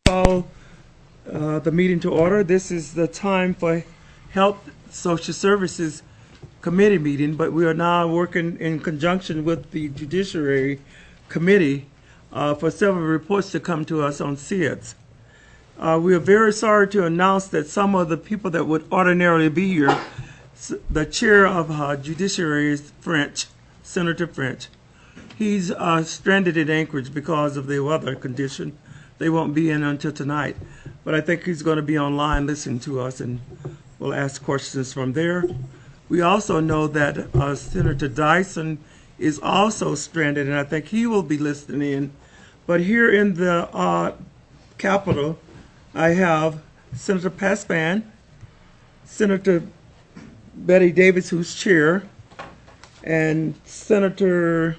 Call the meeting to order. This is the time for Health Social Services Committee meeting, but we are now working in conjunction with the Judiciary Committee for several reports to come to us on SIDS. We are very sorry to announce that some of the people that would ordinarily be here, the chair of Judiciary is French, Senator French. He's stranded in Anchorage because of the weather condition. They won't be in until tonight, but I think he's going to be online listening to us, and we'll ask questions from there. We also know that Senator Dyson is also stranded, and I think he will be listening in. But here in the Capitol, I have Senator Paspan, Senator Betty Davis, who's chair, and Senator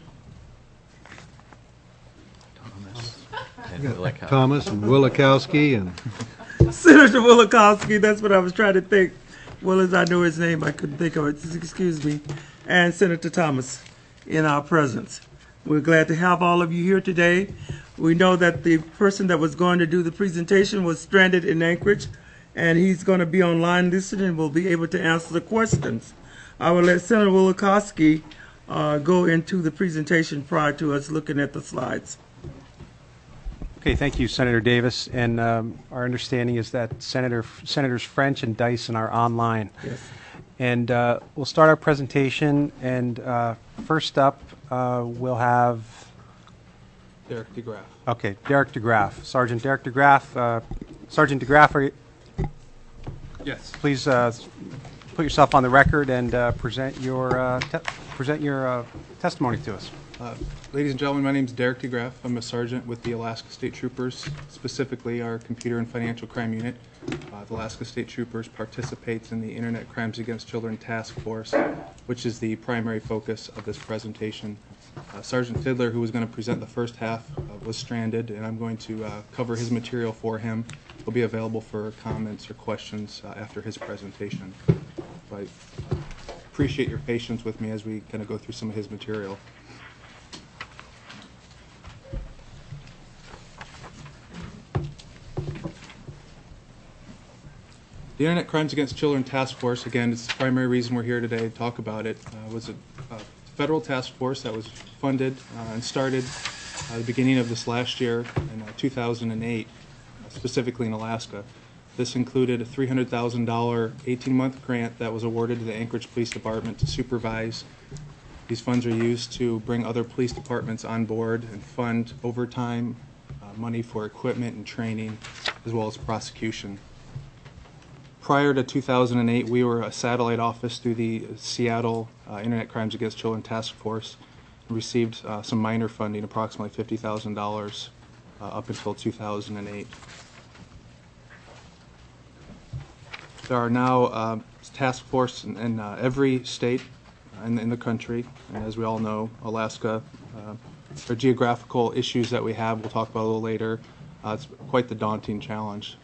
Thomas and Wielechowski and Senator Wielechowski, that's what I was trying to think. Well, as I know his name, I couldn't think of it. Excuse me. And Senator Thomas in our presence. We're glad to have all of you here today. We know that the person that was going to do the presentation was stranded in Anchorage, and he's going to be online listening and will be able to answer the questions. I will let Senator Wielechowski go into the presentation prior to us looking at the slides. Okay, thank you, Senator Davis. And our understanding is that Senators French and Dyson are online. Yes. And we'll start our presentation. And first up, we'll have Derek DeGraff. Okay, Derek DeGraff, Sergeant Derek DeGraff. Sergeant DeGraff, are you, Yes. please put yourself on the record and present your testimony to us. Ladies and gentlemen, my name is Derek DeGraff. I'm a sergeant with the Alaska State Troopers, specifically our Computer and Financial Crime Unit. The Alaska State Troopers participates in the Internet Crimes Against Children Task Force, which is the primary focus of this presentation. Sergeant Fiddler, who was going to present the first half, was stranded, and I'm going to cover his material for him. He'll be available for comments or questions after his presentation. So I appreciate your patience with me as we kind of go through some of his material. The Internet Crimes Against Children Task Force, again, it's the primary reason we're here today to talk about it, was a federal task force that was funded and started at the beginning of this last year in 2008, specifically in Alaska. This included a $300,000 18-month grant that was awarded to the Anchorage Police Department to supervise. These funds are used to bring other police departments on board and fund overtime, money for equipment and training, as well as prosecution. Prior to 2008, we were a satellite office through the Seattle Internet Crimes Against Children Task Force and received some minor funding, approximately $50,000 up until 2008. There are now task force in every state in the country, and as we all know, Alaska, there are geographical issues that we have, we'll talk about a little later. It's quite the daunting challenge.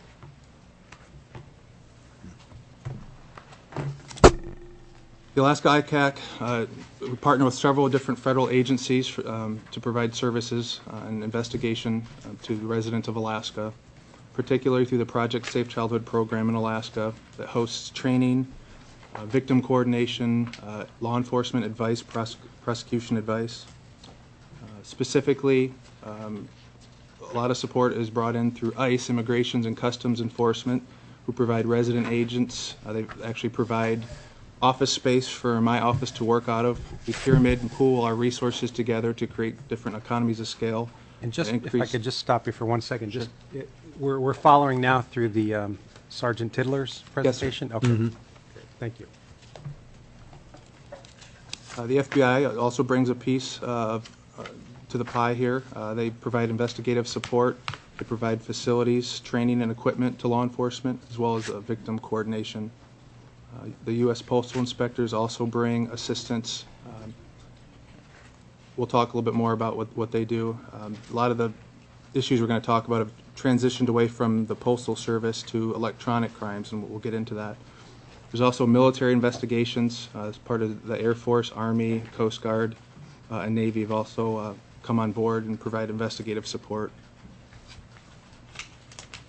The Alaska ICAC, we partner with several different federal agencies to provide services and investigation to the residents of Alaska, particularly through the Project Safe Childhood program in Alaska that hosts training, victim coordination, law enforcement advice, prosecution advice. Specifically, a lot of support is brought in through ICE, Immigrations and Customs Enforcement, who provide resident agents. They actually provide office space for my office to work out of. We pyramid and pool our resources together to create different economies of scale. And just if I could just stop you for 1 second. Just we're following now through the Sergeant Tiddler's presentation. Yes, okay. Mm-hmm. Okay. Thank you. The FBI also brings a piece to the pie here. They provide investigative support. They provide facilities, training, and equipment to law enforcement, as well as victim coordination. The U.S. Postal Inspectors also bring assistance. We'll talk a little bit more about what they do. A lot of the issues we're going to talk about have transitioned away from the Postal Service to electronic crimes, and we'll get into that. There's also military investigations as part of the Air Force, Army, Coast Guard, and Navy have also come on board and provide investigative support.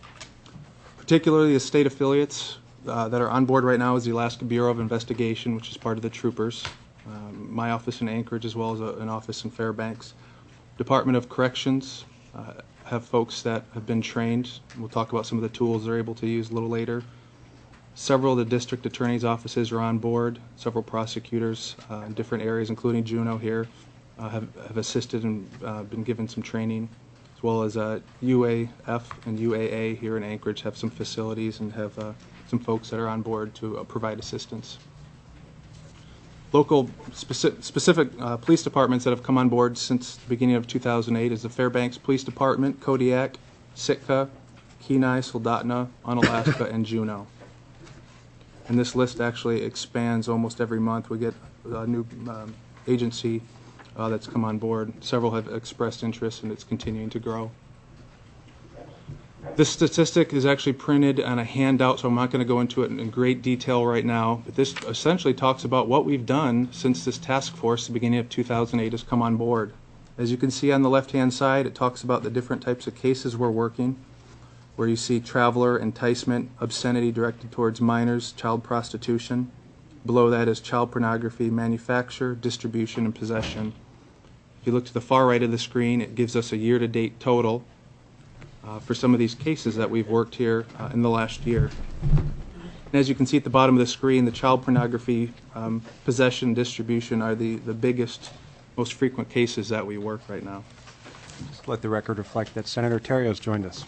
particularly the state affiliates that are on board right now is the Alaska Bureau of Investigation, which is part of the troopers, my office in Anchorage, as well as an office in Fairbanks. Department of Corrections have folks that have been trained. We'll talk about some of the tools they're able to use a little later. Several of the district attorney's offices are on board. Several prosecutors in different areas, including Juneau here, have assisted and been given some training, as well as UAF and UAA here in Anchorage have some facilities and have some folks that are on board to provide assistance. Local specific police departments that have come on board since the beginning of 2008 is the Fairbanks Police Department, Kodiak, Sitka, Kenai, Soldotna, Unalaska, and Juneau. And this list actually expands almost every month. We get a new agency that's come on board. Several have expressed interest, and it's continuing to grow. This statistic is actually printed on a handout, so I'm not going to go into it in great detail right now, but this essentially talks about what we've done since this task force, the beginning of 2008, has come on board. As you can see on the left-hand side, it talks about the different types of cases we're working, where you see traveler, enticement, obscenity directed towards minors, child prostitution. Below that is child pornography, manufacture, distribution, and possession. If you look to the far right of the screen, it gives us a year-to-date total for some of these cases that we've worked here in the last year. And as you can see at the bottom of the screen, the child pornography, possession, distribution are the biggest, most frequent cases that we work right now. Just let the record reflect that Senator Terrio's joined us.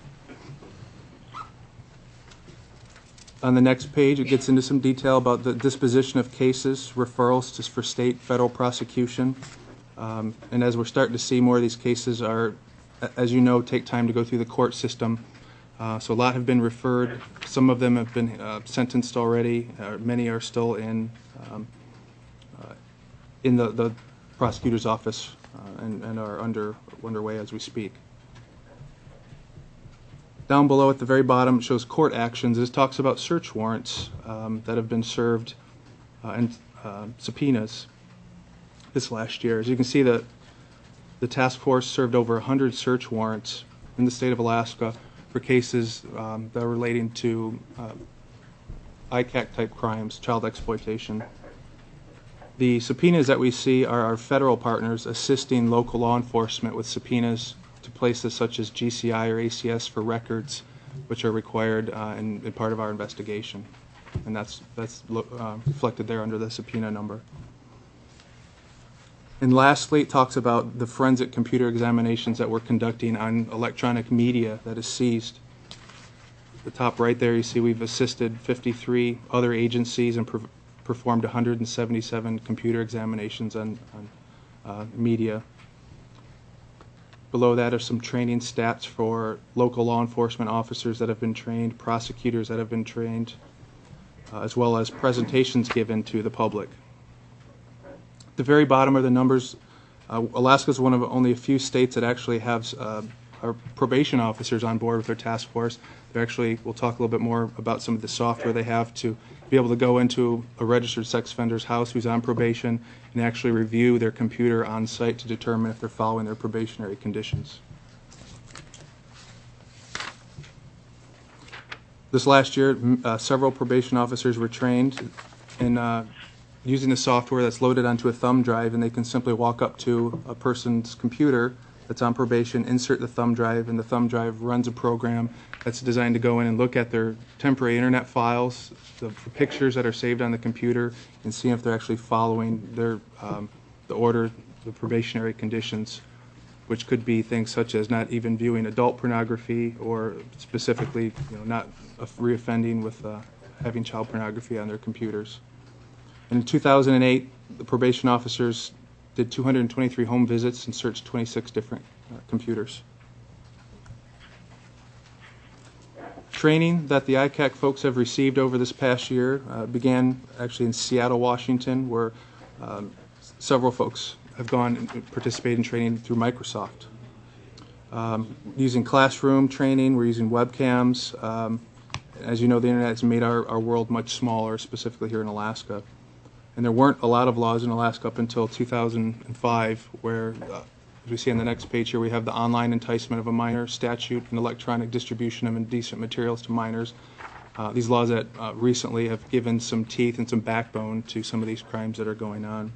On the next page, it gets into some detail about the disposition of cases, referrals just for state, federal prosecution. And as we're starting to see more of these cases are, as you know, take time to go through the court system. So a lot have been referred. Some of them have been sentenced already. Many are still in the prosecutor's office and are underway as we speak. Down below at the very bottom, it shows court actions. This talks about search warrants that have been served and subpoenas this last year. As you can see, the task force served over 100 search warrants in the state of Alaska for cases that are relating to ICAC-type crimes, child exploitation. The subpoenas that we see are our federal partners assisting local law enforcement with subpoenas to places such as GCI or ACS for records which are required in part of our investigation. And that's reflected there under the subpoena number. And lastly, it talks about the forensic computer examinations that we're conducting on electronic media that is seized. At the top right there, you see we've assisted 53 other agencies and performed 177 computer examinations on media. Below that are some training stats for local law enforcement officers that have been trained, prosecutors that have been trained, as well as presentations given to the public. At the very bottom are the numbers. Alaska is one of only a few states that actually have our probation officers on board with their task force. They're actually, we'll talk a little bit more about some of the software they have to be able to go into a registered sex offender's house who's on probation and actually review their computer on site to determine if they're following their probationary conditions. This last year, several probation officers were trained in using the software that's loaded onto a thumb drive, and they can simply walk up to a person's computer that's on probation, insert the thumb drive, and the thumb drive runs a program that's designed to go in and look at their temporary internet files, the pictures that are saved on the computer, and see if they're actually following their the order, the probationary conditions, which could be things such as not even viewing adult pornography, or specifically, not reoffending with having child pornography on their computers. In 2008, the probation officers did 223 home visits and searched 26 different computers. Training that the ICAC folks have received over this past year began actually in Seattle, Washington, where several folks have gone and participated in training through Microsoft. Using classroom training, we're using webcams. As you know, the internet has made our world much smaller, specifically here in Alaska. And there weren't a lot of laws in Alaska up until 2005 where As we see on the next page here, we have the online enticement of a minor statute and electronic distribution of indecent materials to minors. These laws that recently have given some teeth and some backbone to some of these crimes that are going on.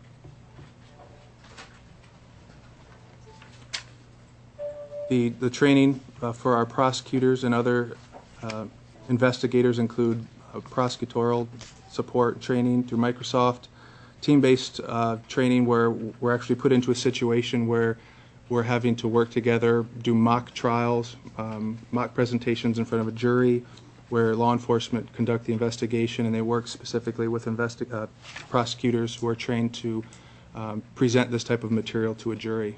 The training for our prosecutors and other investigators include prosecutorial support training through Microsoft, team-based training where we're actually put into a situation where we're having to work together, do mock trials, mock presentations in front of a jury, where law enforcement conduct the investigation, and they work specifically with prosecutors who are trained to present this type of material to a jury.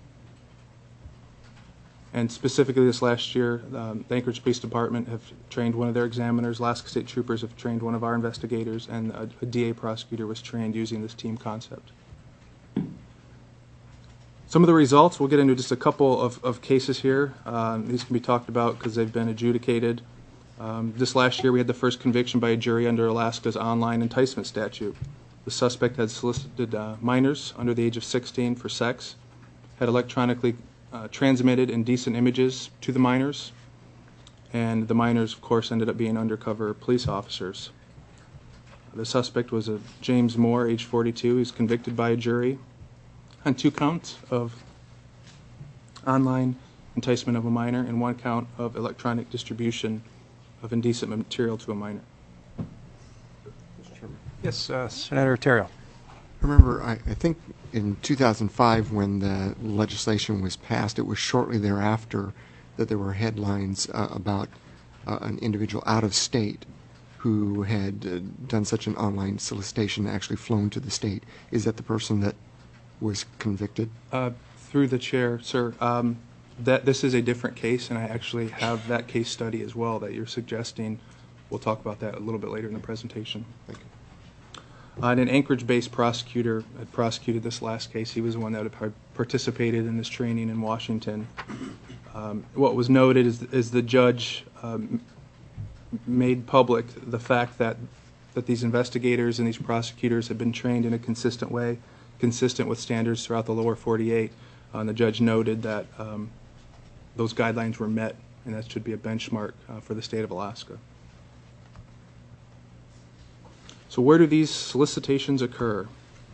And specifically this last year, the Anchorage Police Department have trained one of their examiners, Alaska State Troopers have trained one of our investigators, and a DA prosecutor was trained using this team concept. Some of the results, we'll get into just a couple of cases here. These can be talked about because they've been adjudicated. This last year we had the first conviction by a jury under Alaska's online enticement statute. The suspect had solicited minors under the age of 16 for sex, had electronically transmitted indecent images to the minors, and the minors, of course, ended up being undercover police officers. The suspect was a James Moore, age 42. He was convicted by a jury on 2 counts of online enticement of a minor and 1 count of electronic distribution of indecent material to a minor. Yes, Senator Terrell. Remember, I think in 2005 when the legislation was passed, it was shortly thereafter that there were headlines about an individual out of state who had done such an online solicitation, actually flown to the state. Is that the person that was convicted? Through the chair, sir, this is a different case, and I actually have that case study as well that you're suggesting. We'll talk about that a little bit later in the presentation. Thank you. And an Anchorage-based prosecutor had prosecuted this last case. He was the one that had participated in this training in Washington. What was noted is the judge made public the fact that these investigators and these prosecutors had been trained in a consistent way, consistent with standards throughout the lower 48. And the judge noted that those guidelines were met, and that should be a benchmark for the state of Alaska. So where do these solicitations occur?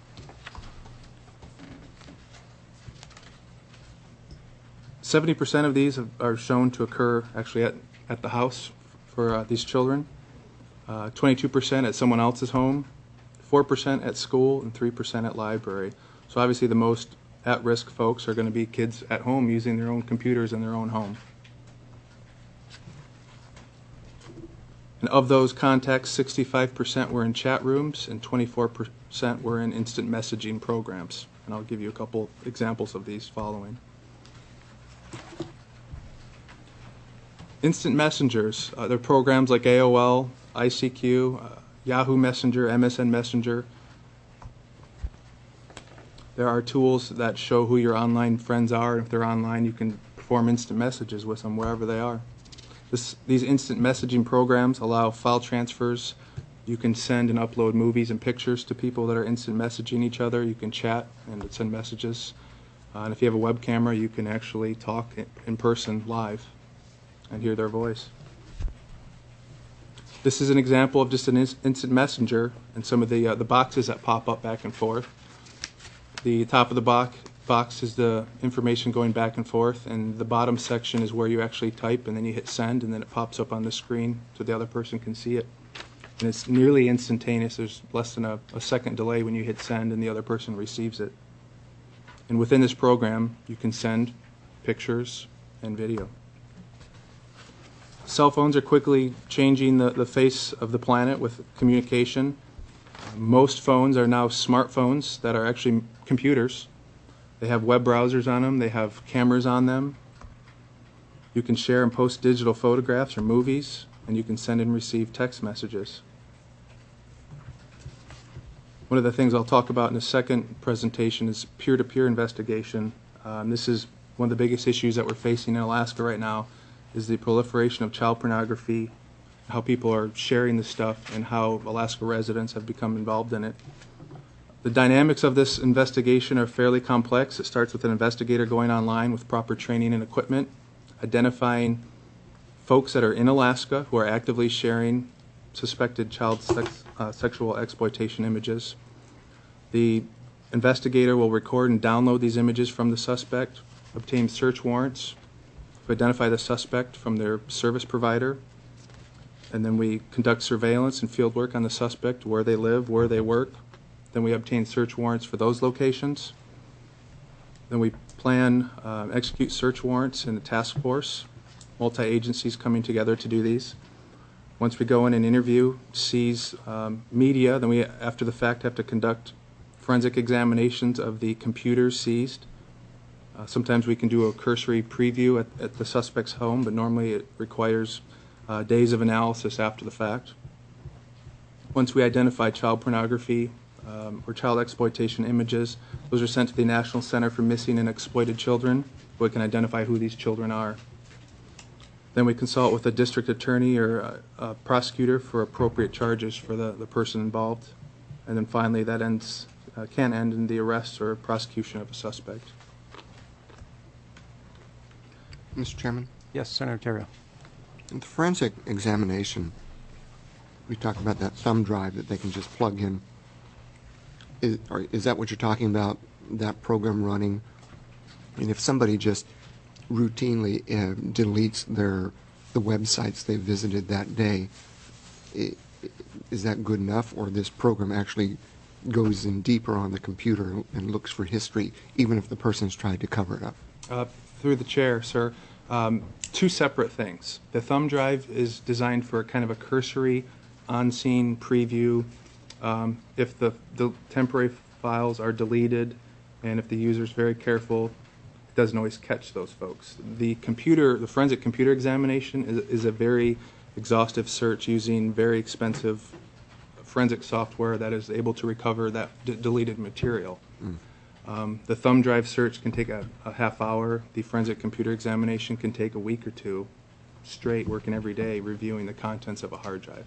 %70 of these are shown to occur actually at the house for these children, 22% at someone else's home, 4% at school, and 3% at library. So obviously the most at-risk folks are going to be kids at home using their own computers in their own home. And of those contacts, 65% were in chat rooms and 24% were in instant messaging programs. And I'll give you a couple examples of these following. Instant messengers, they're programs like AOL, ICQ, Yahoo Messenger, MSN Messenger. There are tools that show who your online friends are. If they're online, you can perform instant messages with them wherever they are. These instant messaging programs allow file transfers. You can send and upload movies and pictures to people that are instant messaging each other. You can chat and send messages. And if you have a web camera, you can actually talk in person live and hear their voice. This is an example of just an instant messenger and some of the boxes that pop up back and forth. The top of the box is the information going back and forth, and the bottom section is where you actually type, and then you hit send, and then it pops up on the screen so the other person can see it. And it's nearly instantaneous. There's less than a second delay when you hit send and the other person receives it. And within this program, you can send pictures and video. Cell phones are quickly changing the face of the planet with communication. Most phones are now smartphones that are actually computers. They have web browsers on them. They have cameras on them. You can share and post digital photographs or movies, and you can send and receive text messages. One of the things I'll talk about in the second presentation is peer-to-peer investigation. This is one of the biggest issues that we're facing in Alaska right now, is the proliferation of child pornography, how people are sharing this stuff, and how Alaska residents have become involved in it. The dynamics of this investigation are fairly complex. It starts with an investigator going online with proper training and equipment, identifying folks that are in Alaska who are actively sharing suspected child sexual exploitation images. The investigator will record and download these images from the suspect, obtain search warrants to identify the suspect from their service provider, and then we conduct surveillance and field work on the suspect, where they live, where they work. Then we obtain search warrants for those locations. Then we plan, execute search warrants in a task force, multi-agencies coming together to do these. Once we go in and interview, seize media, then we, after the fact, have to conduct forensic examinations of the computers seized. Sometimes we can do a cursory preview at the suspect's home, but normally it requires days of analysis after the fact. Once we identify child pornography or child exploitation images, those are sent to the National Center for Missing and Exploited Children, where we can identify who these children are. Then we consult with a district attorney or a prosecutor for appropriate charges for the person involved. And then finally, that can end in the arrest or prosecution of a suspect. Mr. Chairman, Yes, Senator Terrio. in the forensic examination, we talked about that thumb drive that they can just plug in. Is that what you're talking about, that program running? And if somebody just routinely deletes the websites they visited that day, is that good enough, or this program actually goes in deeper on the computer and looks for history, even if the person's tried to cover it up? Through the chair, sir, two separate things. The thumb drive is designed for kind of a cursory, on-scene preview. If the temporary files are deleted, and if the user's very careful, it doesn't always catch those folks. The forensic computer examination is a very exhaustive search using very expensive forensic software that is able to recover that deleted material. The thumb drive search can take a half hour. The forensic computer examination can take a week or two straight, working every day, reviewing the contents of a hard drive.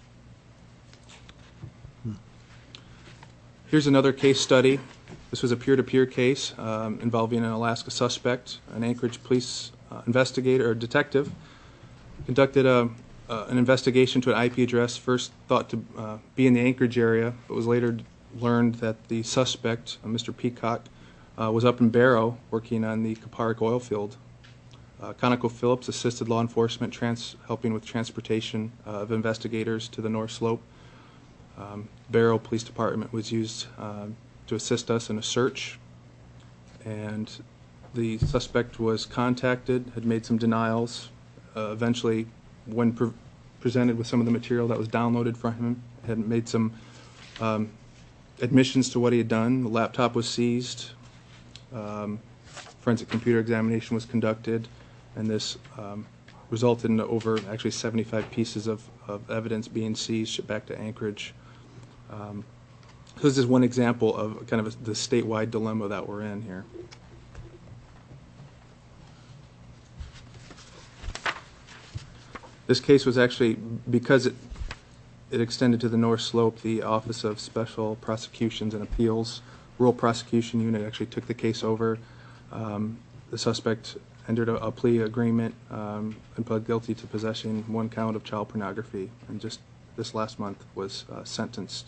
Here's another case study. This was a peer-to-peer case involving an Alaska suspect. An Anchorage police investigator or detective conducted an investigation to an IP address first thought to be in the Anchorage area, but was later learned that the suspect, Mr. Peacock, was up in Barrow working on the Kaparick oil field. ConocoPhillips assisted law enforcement helping with transportation of investigators to the North Slope. Barrow Police Department was used to assist us in a search, and the suspect was contacted, had made some denials. Eventually, when presented with some of the material that was downloaded from him, had made some admissions to what he had done. The laptop was seized. Forensic computer examination was conducted, and this resulted in over actually 75 pieces of evidence being seized, shipped back to Anchorage. So this is one example of kind of the statewide dilemma that we're in here. This case was actually, because it extended to the North Slope, the Office of Special Prosecutions and Appeals, Rural Prosecution Unit actually took the case over. The suspect entered a plea agreement and pled guilty to possessing one count of child pornography, and just this last month was sentenced.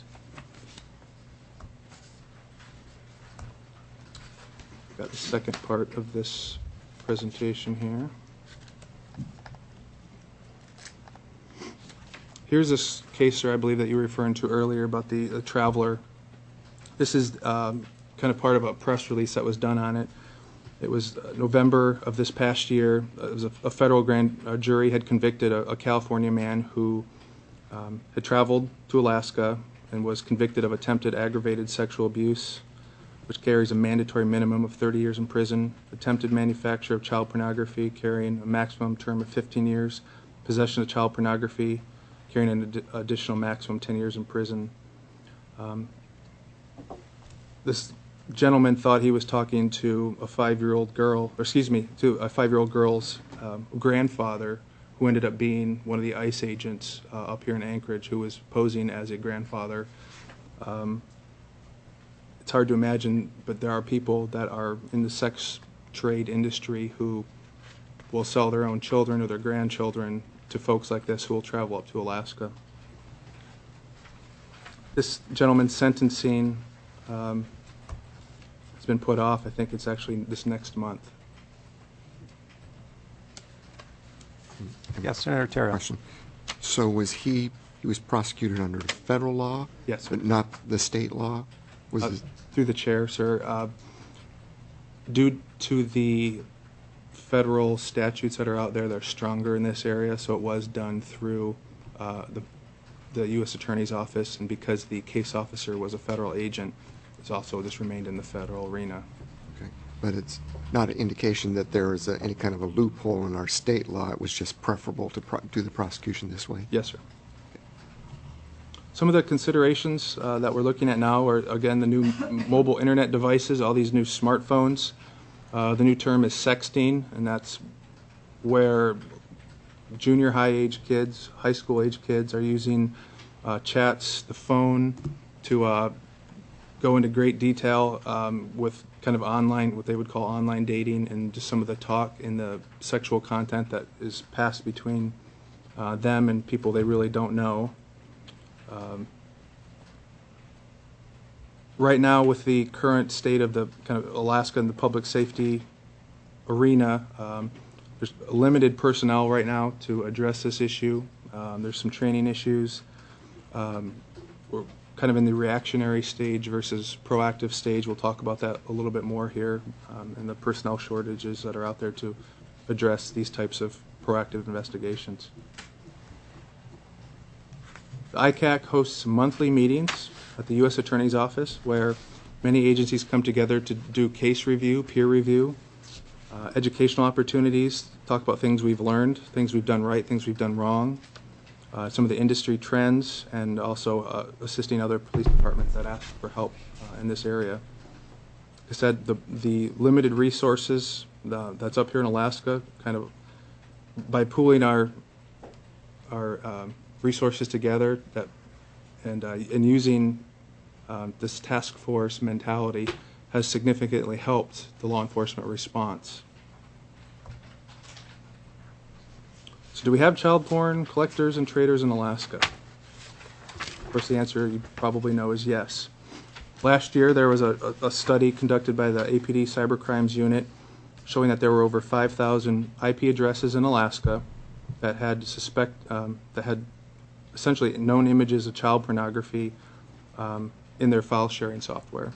Got the second part of this presentation here. Here's this case, sir, I believe that you were referring to earlier about the traveler. This is kind of part of a press release that was done on it. It was November of this past year. It was a federal grand jury had convicted a California man who had traveled to Alaska and was convicted of attempted aggravated sexual abuse, which carries a mandatory minimum of 30 years in prison, attempted manufacture of child pornography carrying a maximum term of 15 years, possession of child pornography carrying an additional maximum 10 years in prison. This gentleman thought he was talking to a 5-year-old girl, or excuse me, to a 5-year-old girl's grandfather, who ended up being one of the ICE agents up here in Anchorage, who was posing as a grandfather. it's hard to imagine, but there are people that are in the sex trade industry who will sell their own children or their grandchildren to folks like this who will travel up to Alaska. This gentleman's sentencing has been put off. I think it's actually this next month. Yes, Senator Terrell. Question. So he was prosecuted under federal law? Yes, sir. But not the state law? Through the chair, sir. Due to the federal statutes that are out there, they're stronger in this area, so it was done through the U.S. Attorney's Office, and because the case officer was a federal agent, it's also just remained in the federal arena. Okay. But it's not an indication that there is any kind of a loophole in our state law. It was just preferable to do the prosecution this way? Yes, sir. Some of the considerations that we're looking at now are, again, the new mobile internet devices, all these new smartphones. The new term is sexting, and that's where junior high age kids, high school age kids are using chats, the phone, to go into great detail with kind of online, what they would call online dating, and just some of the talk in the sexual content that is passed between them and people they really don't know. Right now, with the current state of the kind of Alaska and the public safety arena, there's limited personnel right now to address this issue. There's some training issues. We're kind of in the reactionary stage versus proactive stage. We'll talk about that a little bit more here, and the personnel shortages that are out there to address these types of proactive investigations. The ICAC hosts monthly meetings at the U.S. Attorney's Office where many agencies come together to do case review, peer review, educational opportunities, talk about things we've learned, things we've done right, things we've done wrong, some of the industry trends, and also assisting other police departments that ask for help in this area. Like I said, the limited resources that's up here in Alaska, kind of by pooling our resources together and using this task force mentality has significantly helped the law enforcement response. So do we have child porn collectors and traders in Alaska? Of course, the answer you probably know is yes. Last year there was a study conducted by the APD Cybercrimes Unit showing that there were over 5,000 IP addresses in Alaska that had essentially known images of child pornography in their file sharing software.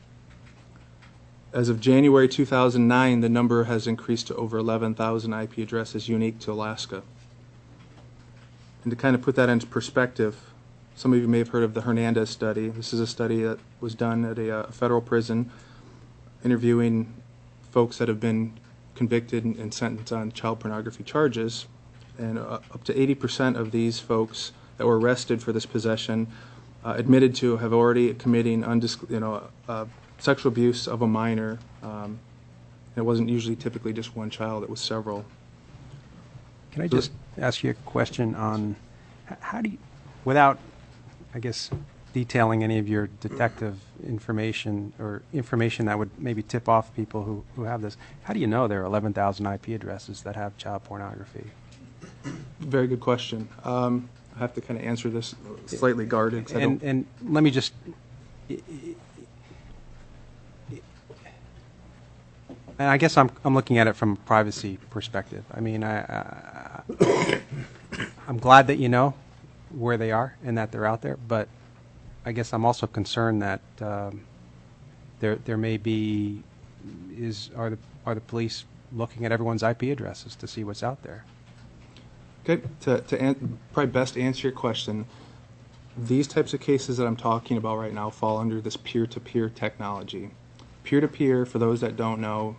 As of January 2009, the number has increased to over 11,000 IP addresses unique to Alaska. And to kind of put that into perspective, some of you may have heard of the Hernandez study. This is a study that was done at a federal prison interviewing folks that have been convicted and sentenced on child pornography charges. And up to 80% of these folks that were arrested for this possession admitted to have already committing sexual abuse of a minor. It wasn't usually typically just one child, it was several. Can I just ask you a question on how do you, without, I guess, detailing any of your detective information or information that would maybe tip off people who have this, how do you know there are 11,000 IP addresses that have child pornography? Very good question. I have to kind of answer this slightly guarded. And let me just, and I guess I'm looking at it from a privacy perspective. I mean, I'm glad that you know where they are and that they're out there, but I guess I'm also concerned that there may be are the police looking at everyone's IP addresses to see what's out there? Okay, to probably best answer your question, these types of cases that I'm talking about right now fall under this peer-to-peer technology. Peer-to-peer, for those that don't know,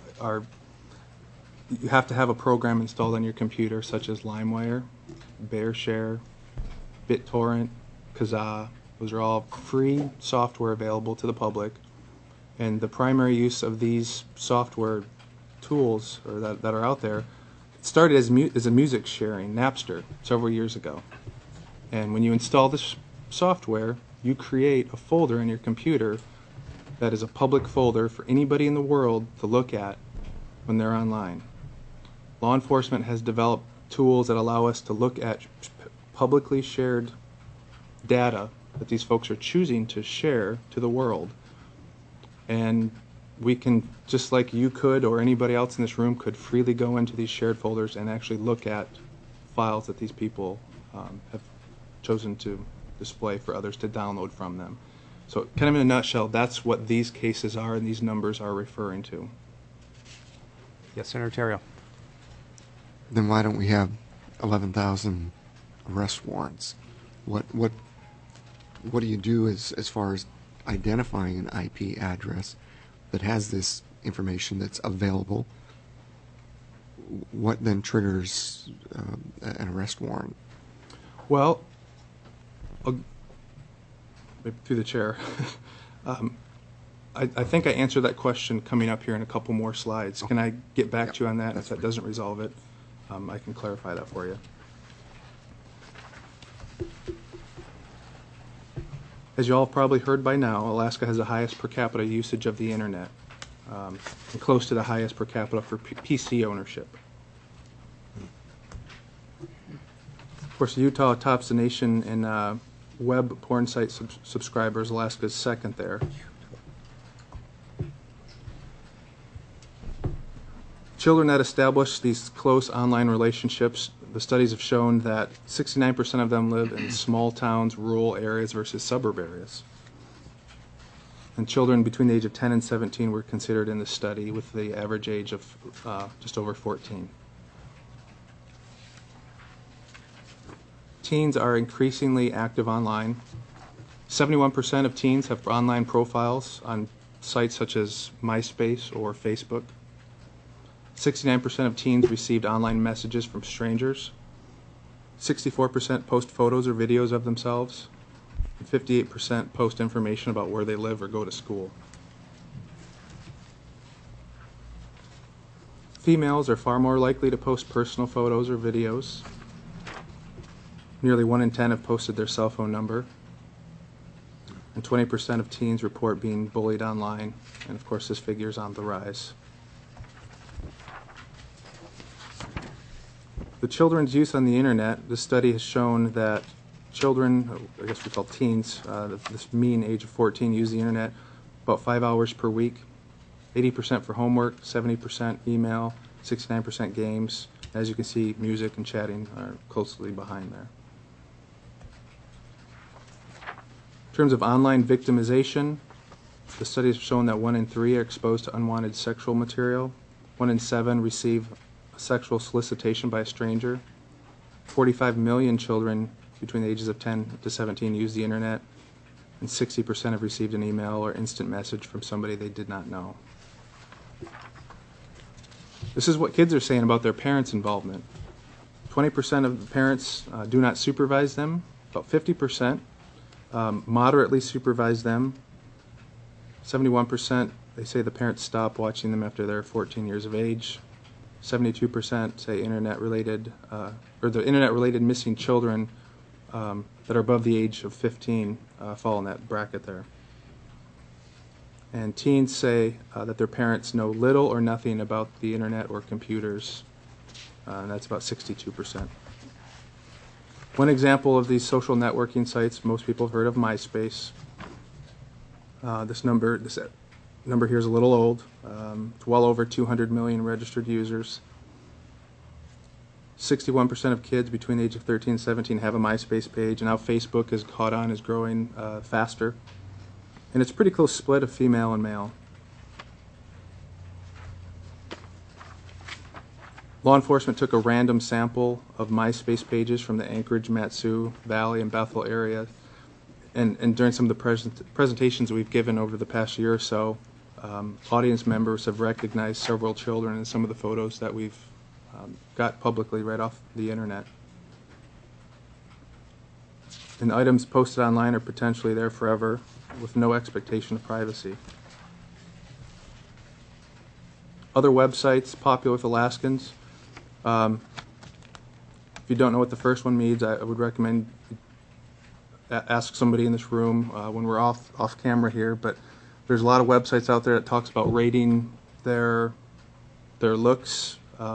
you have to have a program installed on your computer such as LimeWire, BearShare, BitTorrent, Kazaa. Those are all free software available to the public. And the primary use of these software tools that are out there started as a music sharing, Napster, several years ago. And when you install this software, you create a folder in your computer that is a public folder for anybody in the world to look at when they're online. Law enforcement has developed tools that allow us to look at publicly shared data that these folks are choosing to share to the world. And we can, just like you could or anybody else in this room could, freely go into these shared folders and actually look at files that these people have chosen to display for others to download from them. So kind of in a nutshell, that's what these cases are and these numbers are referring to. Yes, Senator Terrio. Then why don't we have 11,000 arrest warrants? What do you do as far as identifying an IP address that has this information that's available? What then triggers an arrest warrant? Well, through the chair, I think I answered that question coming up here in a couple more slides. Can I get back to you on that? If that doesn't resolve it, I can clarify that for you. As you all have probably heard by now, Alaska has the highest per capita usage of the internet, and close to the highest per capita for PC ownership. Of course, Utah tops the nation in web porn site subscribers. Alaska is second there. Children that establish these close online relationships, the studies have shown that 69% of them live in small towns, rural areas versus suburb areas. And children between the age of 10 and 17 were considered in the study, with the average age of just over 14. Teens are increasingly active online. 71% of teens have online profiles on sites such as MySpace or Facebook. 69% of teens received online messages from strangers. 64% post photos or videos of themselves. And 58% post information about where they live or go to school. Females are far more likely to post personal photos or videos. Nearly 1 in 10 have posted their cell phone number. And 20% of teens report being bullied online. And of course, this figure is on the rise. The children's use on the internet, this study has shown that children, I guess we call teens, this mean age of 14, use the internet about 5 hours per week. 80% for homework, 70% email, 69% games. As you can see, music and chatting are closely behind there. In terms of online victimization, the studies have shown that 1 in 3 are exposed to unwanted sexual material. 1 in 7 receive sexual solicitation by a stranger. 45 million children between the ages of 10 to 17 use the internet, and 60% have received an email or instant message from somebody they did not know. This is what kids are saying about their parents' involvement. 20% of the parents do not supervise them. About 50% moderately supervise them. 71% they say the parents stop watching them after they're 14 years of age. 72% say internet-related, or the internet-related missing children that are above the age of 15 fall in that bracket there. And teens say that their parents know little or nothing about the internet or computers, and that's about 62%. One example of these social networking sites, most people have heard of MySpace. This number here is a little old. It's well over 200 million registered users. 61% of kids between the age of 13 and 17 have a MySpace page, and now Facebook has caught on, is growing faster. And it's a pretty close split of female and male. Law enforcement took a random sample of MySpace pages from the Anchorage, Mat-Su Valley, and Bethel area. And during some of the presentations we've given over the past year or so, audience members have recognized several children in some of the photos that we've got publicly right off the internet. And items posted online are potentially there forever with no expectation of privacy. Other websites popular with Alaskans. If you don't know what the first one means, I would recommend ask somebody in this room when we're off camera here. But There's a lot of websites out there that talks about rating their looks.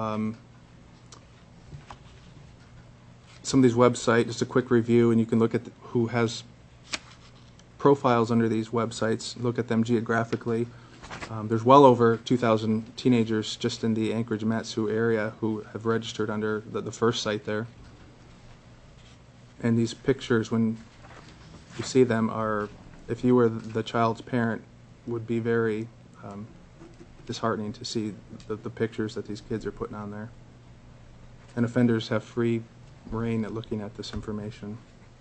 Some of these websites, just a quick review, and you can look at who has profiles under these websites, look at them geographically. There's well over 2,000 teenagers just in the Anchorage-Matsu area who have registered under the first site there. And these pictures, when you see them, are, if you were the child's parent, would be very disheartening to see the pictures that these kids are putting on there. And offenders have free reign at looking at this information.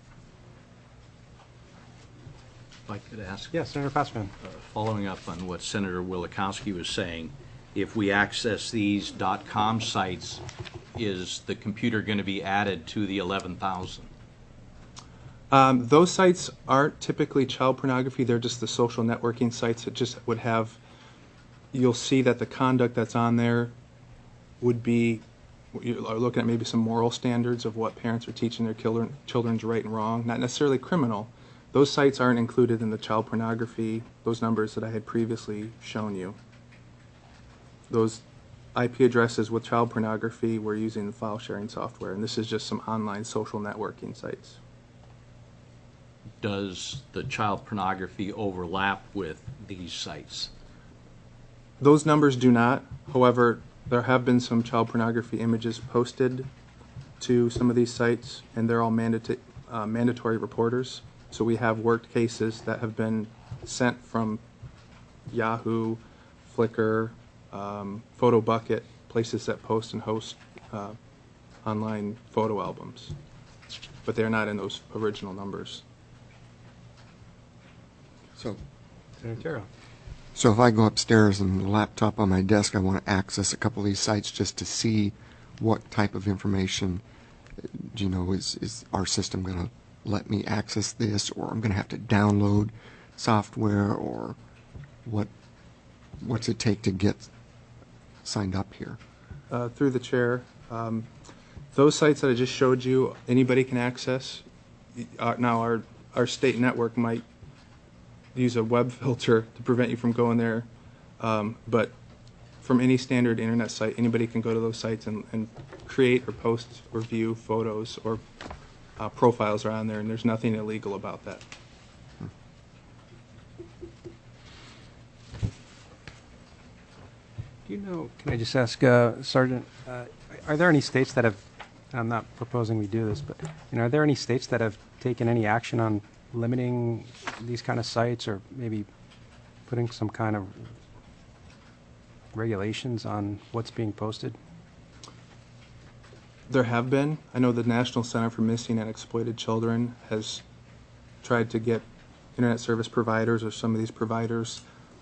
If I could ask, Yes, Senator Passman. following up on what Senator Wielechowski was saying, if we access these .com sites, is the computer going to be added to the 11,000? Those sites aren't typically child pornography. They're just the social networking sites that just would have, you'll see that the conduct that's on there would be, you're looking at maybe some moral standards of what parents are teaching their children's right and wrong, not necessarily criminal. Those sites aren't included in the child pornography, those numbers that I had previously shown you. Those IP addresses with child pornography, we're using the file sharing software, and this is just some online social networking sites. Does the child pornography overlap with these sites? Those numbers do not. However, there have been some child pornography images posted to some of these sites, and they're all mandatory reporters. So we have worked cases that have been sent from Yahoo, Flickr, PhotoBucket, places that post and host online photo albums. But they're not in those original numbers. Senator Terrell. So if I go upstairs and the laptop on my desk, I want to access a couple of these sites just to see what type of information, do you know, is our system going to let me access this, or I'm going to have to download software, or what's it take to get signed up here? Through the chair, those sites that I just showed you, anybody can access. Now our state network might use a web filter to prevent you from going there, but from any standard internet site, anybody can go to those sites and create or post or view photos, or profiles are on there, and there's nothing illegal about that. Do you know, can I just ask, Sergeant, are there any states that have, and I'm not proposing we do this, but are there any states that have taken any action on limiting these kind of sites, or maybe putting some kind of regulations on what's being posted? There have been. I know the National Center for Missing and Exploited Children has tried to get internet service providers, or some of these providers,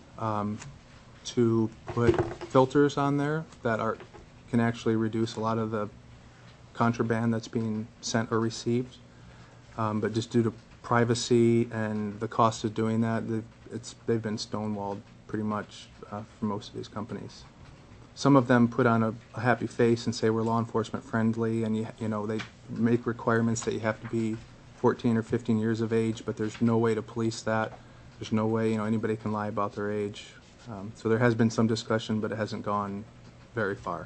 to put filters on there that can actually reduce a lot of the contraband that's being sent or received. But just due to privacy and the cost of doing that, they've been stonewalled pretty much for most of these companies. Some of them put on a happy face and say we're law enforcement friendly, and they make requirements that you have to be 14 or 15 years of age, but there's no way to police that. There's no way anybody can lie about their age. So there has been some discussion, but it hasn't gone very far.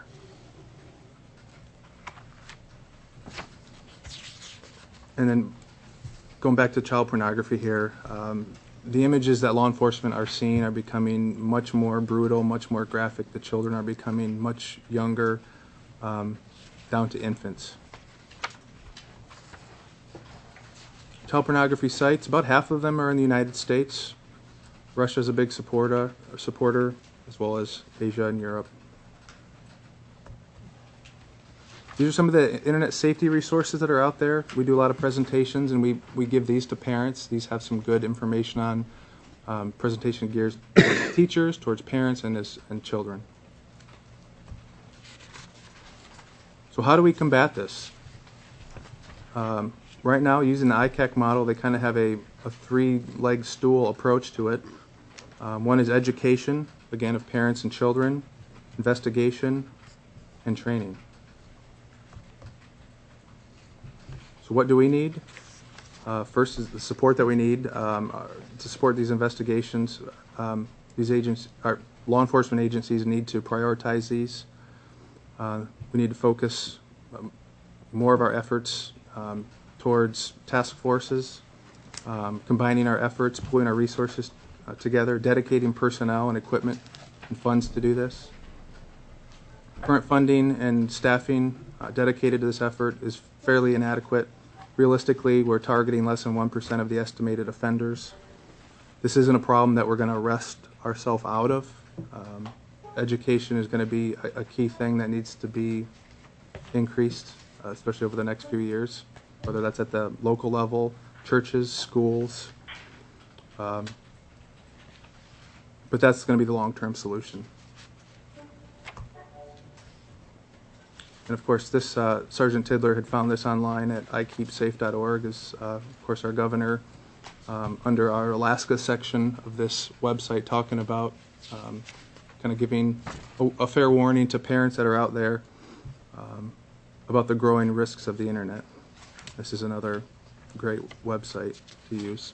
And then going back to child pornography here, the images that law enforcement are seeing are becoming much more brutal, much more graphic. The children are becoming much younger, down to infants. Child pornography sites, about half of them are in the United States. Russia's a big supporter, as well as Asia and Europe. These are some of the internet safety resources that are out there. We do a lot of presentations, and we give these to parents. These have some good information on presentation gears towards teachers, towards parents, and children. So how do we combat this? Right now, using the ICAC model, they kind of have a three-leg stool approach to it. One is education, again, of parents and children, investigation, and training. So what do we need? First is the support that we need to support these investigations. Our law enforcement agencies need to prioritize these. We need to focus more of our efforts towards task forces, combining our efforts, pulling our resources together, dedicating personnel and equipment and funds to do this. Current funding and staffing dedicated to this effort is fairly inadequate. Realistically, we're targeting less than 1% of the estimated offenders. This isn't a problem that we're going to arrest ourselves out of. Education is going to be a key thing that needs to be increased, especially over the next few years, whether that's at the local level, churches, schools. But that's going to be the long-term solution. And of course, this Sergeant Tidler had found this online at ikeepsafe.org. Is of course our governor under our Alaska section of this website talking about kind of giving a fair warning to parents that are out there about the growing risks of the internet. This is another great website to use.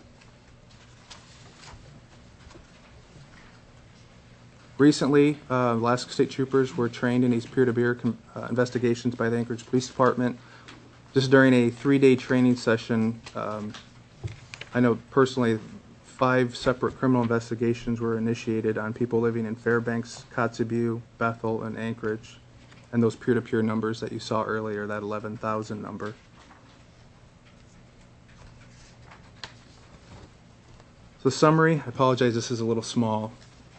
Recently, Alaska State Troopers were trained in these peer-to-peer investigations by the Anchorage Police Department. Just during a 3-day training session, I know personally 5 separate criminal investigations were initiated on people living in Fairbanks, Kotzebue, Bethel, and Anchorage, and those peer-to-peer numbers that you saw earlier, that 11,000 number. So summary, I apologize, this is a little small.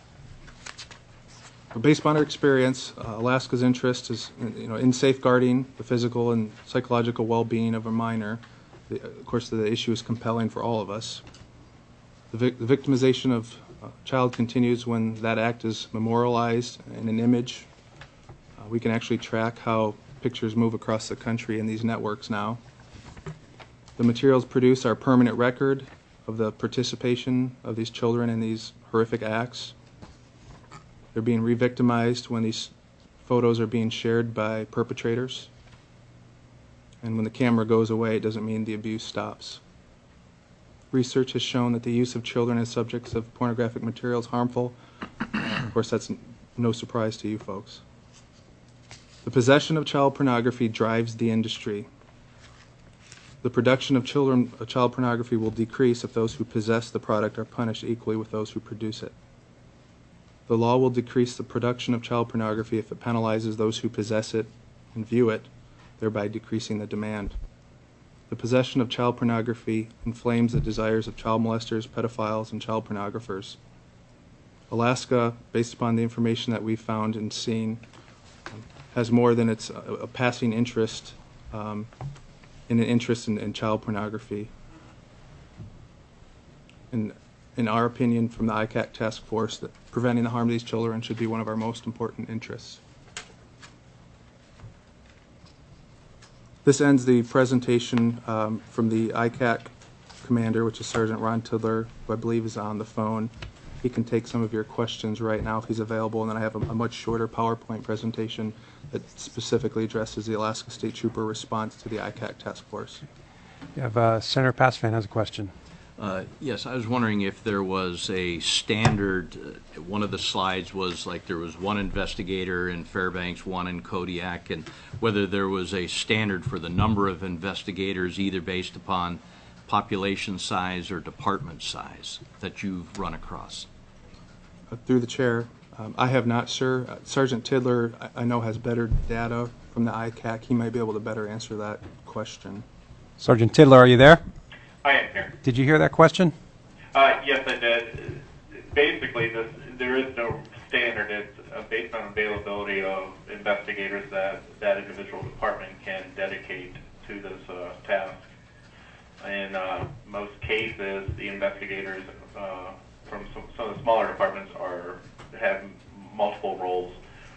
But based on our experience, Alaska's interest is in safeguarding the physical and psychological well-being of a minor. Of course, the issue is compelling for all of us. The victimization of a child continues when that act is memorialized in an image. We can actually track how pictures move across the country in these networks now. The materials produced are a permanent record of the participation of these children in these horrific acts. They're being re-victimized when these photos are being shared by perpetrators. And when the camera goes away, it doesn't mean the abuse stops. Research has shown that the use of children as subjects of pornographic material is harmful. Of course, that's no surprise to you folks. The possession of child pornography drives the industry. The production of child pornography will decrease if those who possess the product are punished equally with those who produce it. The law will decrease the production of child pornography if it penalizes those who possess it and view it, thereby decreasing the demand. The possession of child pornography inflames the desires of child molesters, pedophiles, and child pornographers. Alaska, based upon the information that we've found and seen, has more than its a passing interest in child pornography. In our opinion, from the ICAC task force, that preventing the harm of these children should be one of our most important interests. This ends the presentation from the ICAC commander, which is Sergeant Ron Tidler, who I believe is on the phone. He can take some of your questions right now if he's available, and then I have a much shorter PowerPoint presentation that specifically addresses the Alaska State Trooper response to the ICAC task force. You have Senator Pasfan has a question. Yes, I was wondering if there was a standard. One of the slides was like there was one investigator in Fairbanks, one in Kodiak, and whether there was a standard for the number of investigators, either based upon population size or department size, that you've run across. Through the chair, I have not, sir. Sergeant Tidler, I know, has better data from the ICAC. He might be able to better answer that question. Sergeant Tidler, are you there? I am here. Did you hear that question? Yes, I did. Basically, there is no standard. It's based on availability of investigators that that individual department can dedicate to this task. In most cases, the investigators from some of the smaller departments have multiple roles.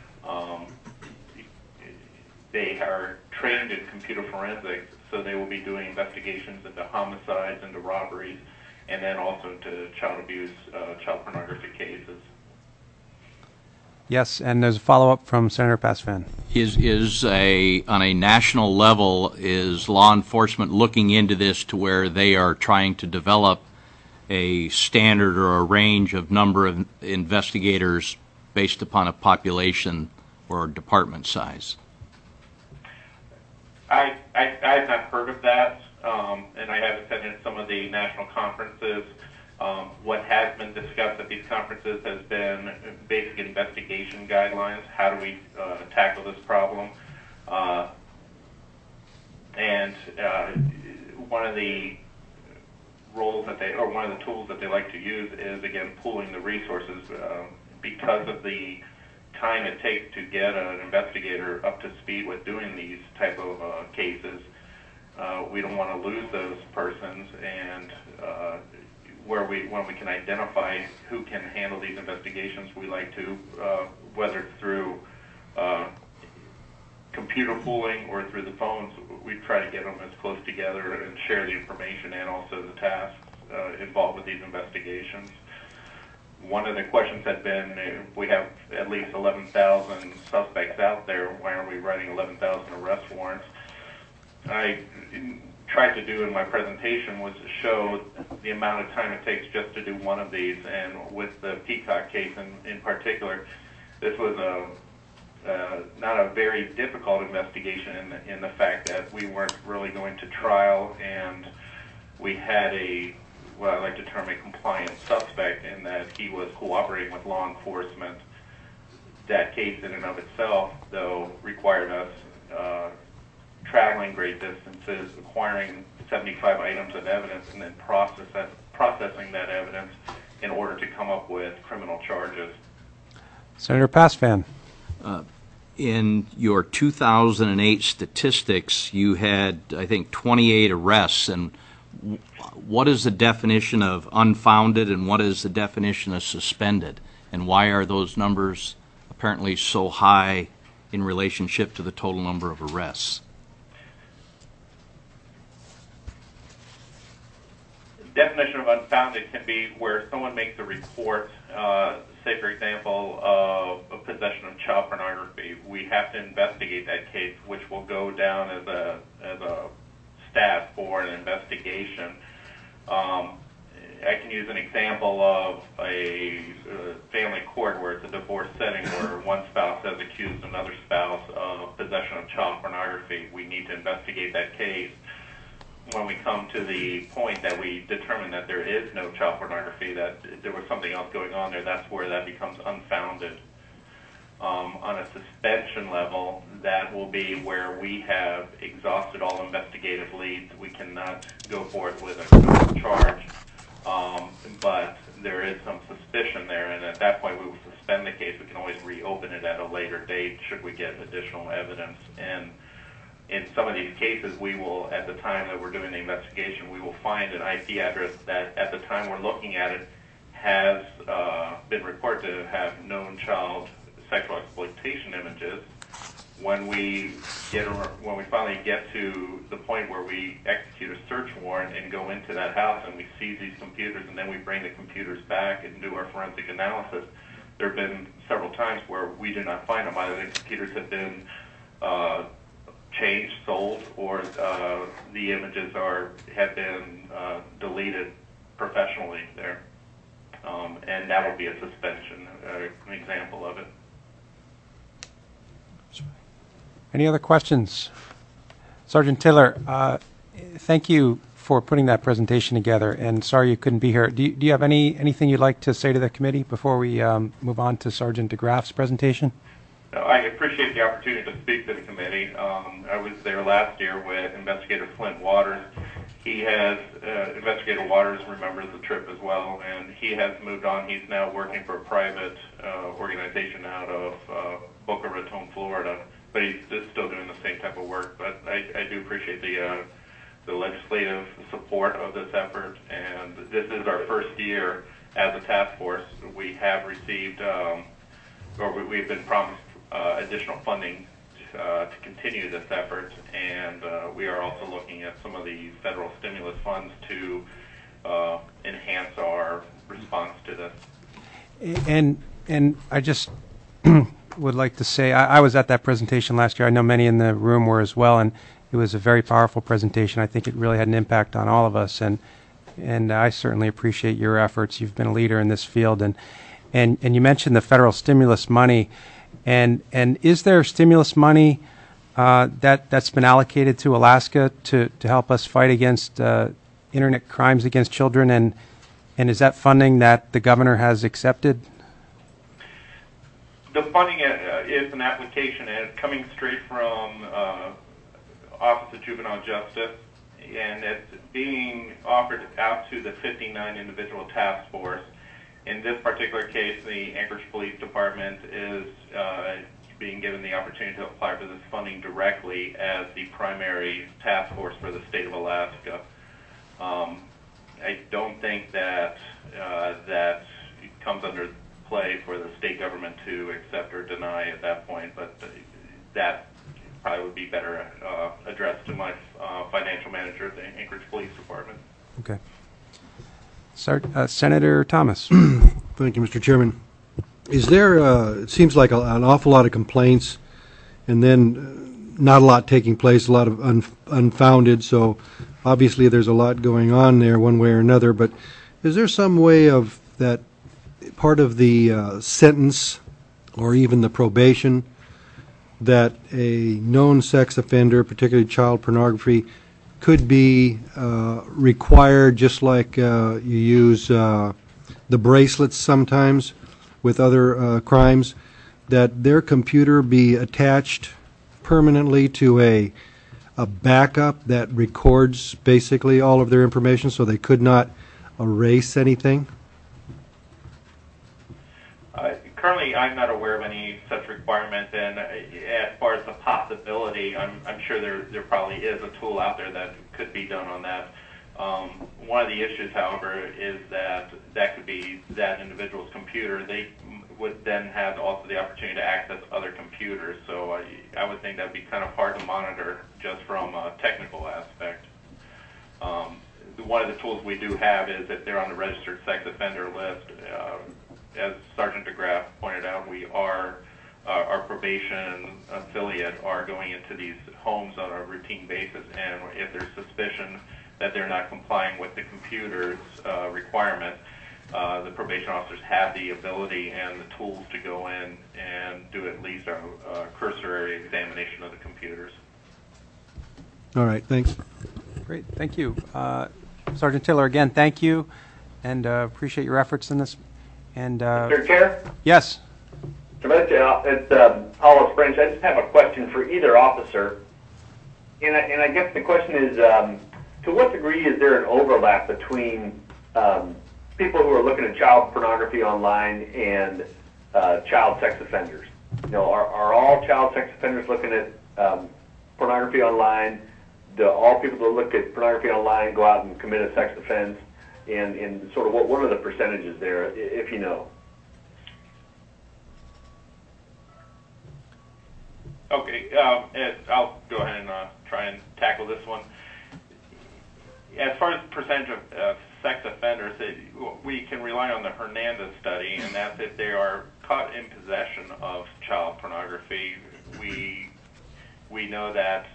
They are trained in computer forensics, so they will be doing investigations into homicides, into robberies, and then also into child abuse, child pornography cases. Yes, and there's a follow-up from Senator Pasvan. On a national level, is law enforcement looking into this to where they are trying to develop a standard or a range of number of investigators based upon a population or department size? I've not heard of that, and I have attended some of the national conferences. What has been discussed at these conferences has been basic investigation guidelines. How do we tackle this problem? And one of the roles that one of the tools that they like to use is, again, pooling the resources because of the time it takes to get an investigator up to speed with doing these type of cases. We don't want to lose those persons, and when we can identify who can handle these investigations, we like to, whether it's through computer pooling or through the phones, we try to get them as close together and share the information and also the tasks involved with these investigations. One of the questions had been, we have at least 11,000 suspects out there, why aren't we writing 11,000 arrest warrants? I tried to do in my presentation was to show the amount of time it takes just to do one of these, and with the Peacock case in particular, this was not a very difficult investigation in the fact that we weren't really going to trial, and we had what I like to term a compliant suspect in that he was cooperating with law enforcement. That case in and of itself, though, required us traveling great distances, acquiring 75 items of evidence, and then processing that evidence in order to come up with criminal charges. Senator Pasvan. In your 2008 statistics, you had, I think, 28 arrests. And what is the definition of unfounded and what is the definition of suspended? And why are those numbers apparently so high in relationship to the total number of arrests? Definition of unfounded can be where someone makes a report, say for example, of possession of child pornography. We have to investigate that case, which will go down as a staff for an investigation. I can use an example of a family court where it's a divorce setting where one spouse has accused another spouse of possession of child pornography. We need to investigate that case. When we come to the point that we determine that there is no child pornography, that there was something else going on there, that's where that becomes unfounded. On a suspension level, that will be where we have exhausted all investigative leads. We cannot go forth with a criminal charge, but there is some suspicion there, and at that point we will suspend the case. We can always reopen it at a later date should we get additional evidence. And in some of these cases, we will, at the time that we're doing the investigation, we will find an IP address that, at the time we're looking at it, has been reported to have known child sexual exploitation images. When we finally get to the point where we execute a search warrant and go into that house and we seize these computers and then we bring the computers back and do our forensic analysis, there have been several times where we do not find them. Either the computers have been changed, sold, or the images have been deleted professionally there. And that would be a suspension, an example of it. Any other questions? Sergeant Taylor, thank you for putting that presentation together, and sorry you couldn't be here. Do you have anything you'd like to say to the committee before we move on to Sergeant DeGraff's presentation? I appreciate the opportunity to speak to the committee. I was there last year with Investigator Flint Waters. Investigator Waters remembers the trip as well, and he has moved on. He's now working for a private organization out of Boca Raton, Florida, but he's still doing the same type of work. But I do appreciate the legislative support of this effort, and this is our first year as a task force. We have received, we've been promised additional funding to continue this effort, and we are also looking at some of the federal stimulus funds to enhance our response to this. And I just would like to say I was at that presentation last year. I know many in the room were as well, and it was a very powerful presentation. I think it really had an impact on all of us, and I certainly appreciate your efforts. You've been a leader in this field, and you mentioned the federal stimulus money, and is there stimulus money that's been allocated to Alaska to help us fight against internet crimes against children, and is that funding that the governor has accepted? The funding is an application, and it's coming straight from Office of Juvenile Justice, and it's being offered out to the 59 individual task force. In this particular case, the Anchorage Police Department is being given the opportunity to apply for this funding directly as the primary task force for the state of Alaska. I don't think that that comes under play for the state government to accept or deny at that point, but that probably would be better addressed to my financial manager at the Anchorage Police Department. Okay. Senator Thomas. Thank you, Mr. Chairman. Is there, it seems like an awful lot of complaints and then not a lot taking place, a lot of unfounded, so obviously there's a lot going on there one way or another, but is there some way of that part of the sentence or even the probation that a known sex offender, particularly child pornography, could be required, just like you use the bracelets sometimes with other crimes, that their computer be attached permanently to a backup that records basically all of their information so they could not erase anything? Currently, I'm not aware of any such requirement, and as far as the possibility, I'm sure there probably is a tool out there that could be done on that. One of the issues, however, is that could be that individual's computer. They would then have also the opportunity to access other computers, so I would think that would be kind of hard to monitor just from a technical aspect. One of the tools we do have is if they're on the registered sex offender list, as Sergeant DeGraff pointed out, our probation affiliate are going into these homes on a routine basis, and if there's suspicion that they're not complying with the computer's requirement, the probation officers have the ability and the tools to go in and do at least a cursory examination of the computers. All right, thanks. Great, thank you. Sergeant Taylor, again, thank you, and appreciate your efforts in this. And Mr. Chair? Yes. It's Hollis French. I just have a question for either officer. And I guess the question is, to what degree is there an overlap between people who are looking at child pornography online and child sex offenders? You know, are all child sex offenders looking at pornography online? Do all people that look at pornography online go out and commit a sex offense? And sort of what are the percentages there, if you know? Okay, I'll go ahead and try and tackle this one. As far as percentage of sex offenders, we can rely on the Hernandez study, and that's if they are caught in possession of child pornography. We know that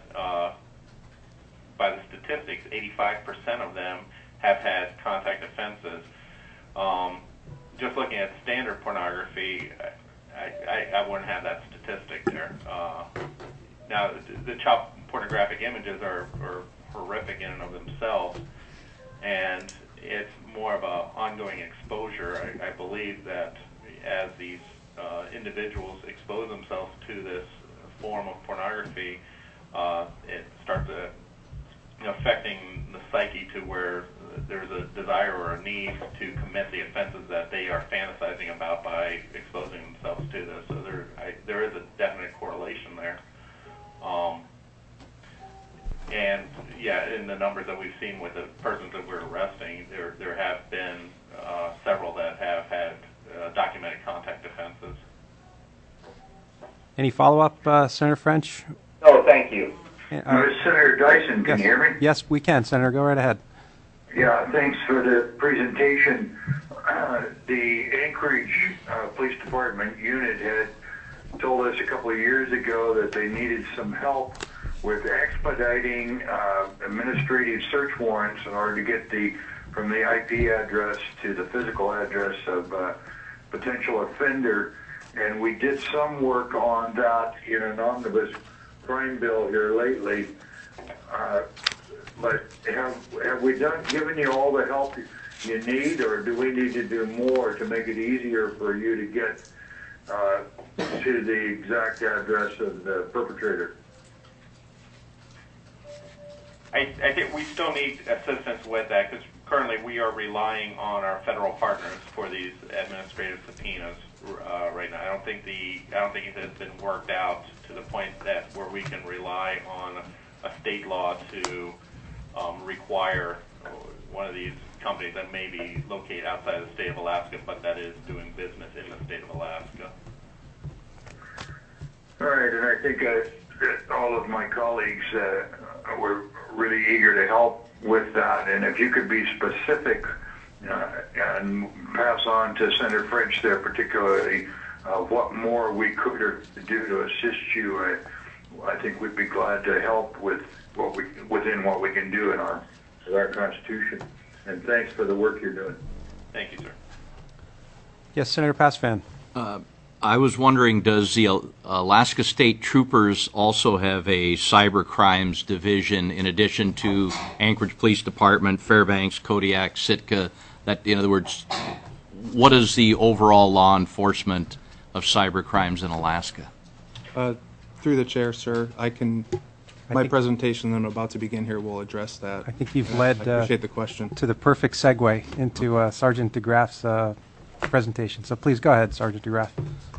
by the statistics, 85% of them have had contact offenses. Just looking at standard pornography, I wouldn't have that statistic there. Now, the child pornographic images are horrific in and of themselves, and it's more of an ongoing exposure. I believe that as these individuals expose themselves to this form of pornography, it starts affecting the psyche to where there's a desire or a need to commit the offenses that they are fantasizing about by exposing themselves to this. So there is a definite correlation there. And yeah, in the numbers that we've seen with the persons that we're arresting, there have been several that have had documented contact offenses. Any follow-up, Senator French? Oh, thank you. Senator Dyson, can you hear me? Yes, we can, Senator. Go right ahead. Yeah, thanks for the presentation. The Anchorage Police Department unit had told us a couple of years ago that they needed some help with expediting administrative search warrants in order to get from the IP address to the physical address of potential offender. And we did some work on that in an omnibus crime bill here lately. But have we given you all the help you need, or do we need to do more to make it easier for you to get to the exact address of the perpetrator? I think we still need assistance with that, because currently we are relying on our federal partners for these administrative subpoenas right now. I don't think it has been worked out to the point that where we can rely on a state law to require one of these companies that may be located outside of the state of Alaska, but that is doing business in the state of Alaska. All right, and I think all of my colleagues were really eager to help with that. And if you could be specific and pass on to Senator French there particularly what more we could do to assist you, I think we'd be glad to help with within what we can do with our Constitution. And thanks for the work you're doing. Thank you, sir. Yes, Senator Pasfan. I was wondering, does the Alaska State Troopers also have a cyber crimes division in addition to Anchorage Police Department, Fairbanks, Kodiak, Sitka? That, in other words, what is the overall law enforcement of cyber crimes in Alaska? Through the chair, sir, my presentation that I'm about to begin here will address that. I think you've led I appreciate the question. to the perfect segue into Sergeant DeGraff's presentation. So please go ahead, Sergeant DeGraff.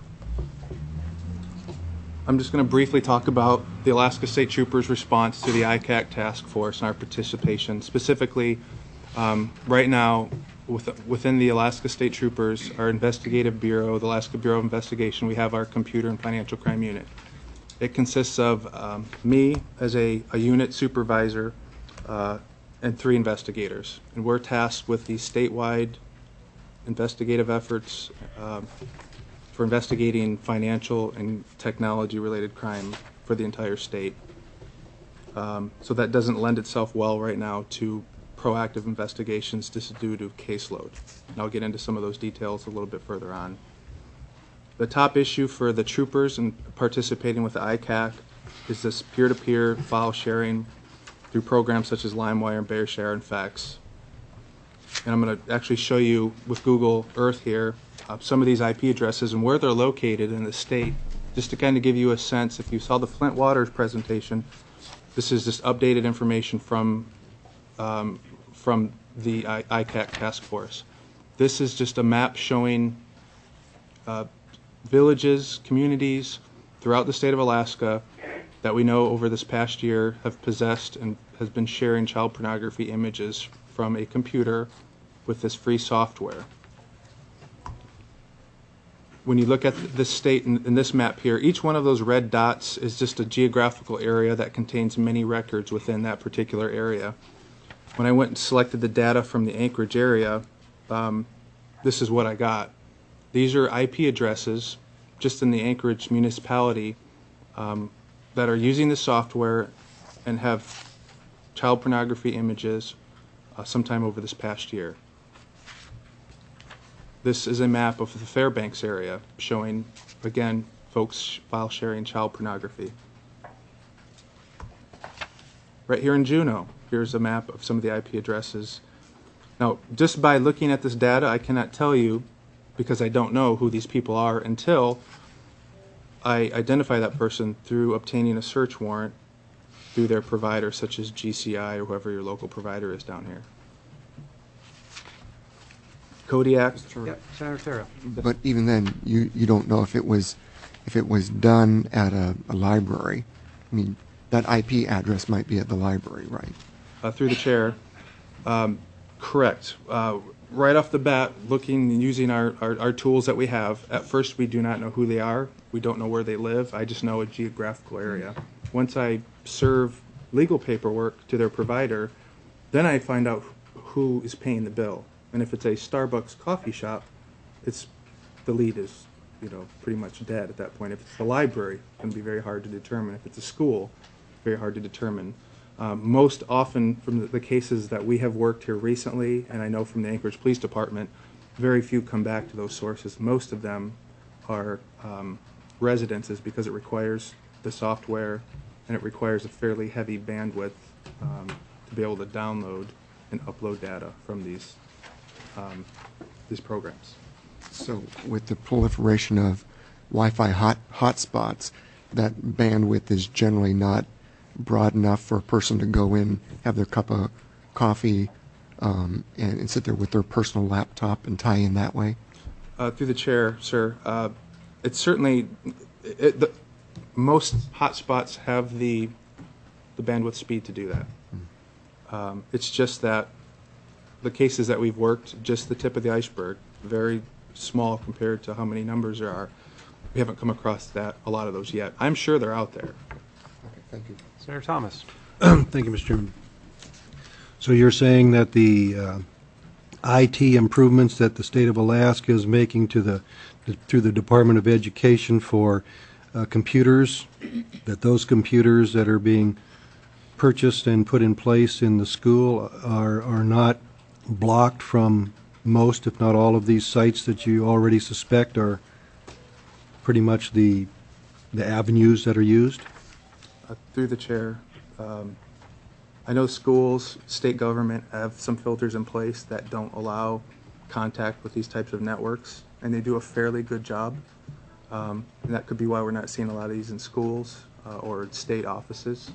I'm just going to briefly talk about the Alaska State Troopers' response to the ICAC task force and our participation. Specifically, right now, within the Alaska State Troopers, our investigative bureau, the Alaska Bureau of Investigation, we have our computer and financial crime unit. It consists of me as a unit supervisor and 3 investigators. And we're tasked with the statewide investigative efforts for investigating financial and technology-related crime for the entire state. So that doesn't lend itself well right now to proactive investigations just due to caseload. And I'll get into some of those details a little bit further on. The top issue for the troopers and participating with the ICAC is this peer-to-peer file sharing through programs such as LimeWire and BearShare and Fax. And I'm going to actually show you with Google Earth here some of these IP addresses and where they're located in the state, just to kind of give you a sense. If you saw the Flint Waters presentation, this is just updated information from the ICAC task force. This is just a map showing villages, communities throughout the state of Alaska that we know over this past year have possessed and has been sharing child pornography images from a computer with this free software. When you look at this state in this map here, each one of those red dots is just a geographical area that contains many records within that particular area. When I went and selected the data from the Anchorage area, this is what I got. These are IP addresses just in the Anchorage municipality that are using the software and have child pornography images sometime over this past year. This is a map of the Fairbanks area showing, again, folks file sharing child pornography. Right here in Juneau, here's a map of some of the IP addresses. Now, just by looking at this data, I cannot tell you, because I don't know who these people are until I identify that person through obtaining a search warrant through their provider, such as GCI or whoever your local provider is down here. Kodiak. Yep, Senator Terra. But even then, you don't know if it was done at a library. I mean, that IP address might be at the library, right? Through the chair, correct. Right off the bat, looking and using our tools that we have, at first we do not know who they are. We don't know where they live. I just know a geographical area. Once I serve legal paperwork to their provider, then I find out who is paying the bill. And if it's a Starbucks coffee shop, the lead is pretty much dead at that point. If it's the library, it can be very hard to determine. If it's a school, very hard to determine. Most often from the cases that we have worked here recently, and I know from the Anchorage Police Department, very few come back to those sources. Most of them are residences because it requires the software and it requires a fairly heavy bandwidth to be able to download and upload data from these programs. So with the proliferation of Wi-Fi hotspots, that bandwidth is generally not broad enough for a person to go in, have their cup of coffee, and sit there with their personal laptop and tie in that way? Through the chair, sir, it's certainly, most hotspots have the bandwidth speed to do that. It's just that the cases that we've worked, just the tip of the iceberg, very small compared to how many numbers there are. We haven't come across a lot of those yet. I'm sure they're out there. Okay, thank you. Senator Thomas. Thank you, Mr. Chairman. So you're saying that the IT improvements that the state of Alaska is making through the Department of Education for computers, that those computers that are being purchased and put in place in the school are not blocked from most, if not all, of these sites that you already suspect are pretty much the avenues that are used? Through the chair, I know schools, state government have some filters in place that don't allow contact with these types of networks, and they do a fairly good job. And that could be why we're not seeing a lot of these in schools or state offices.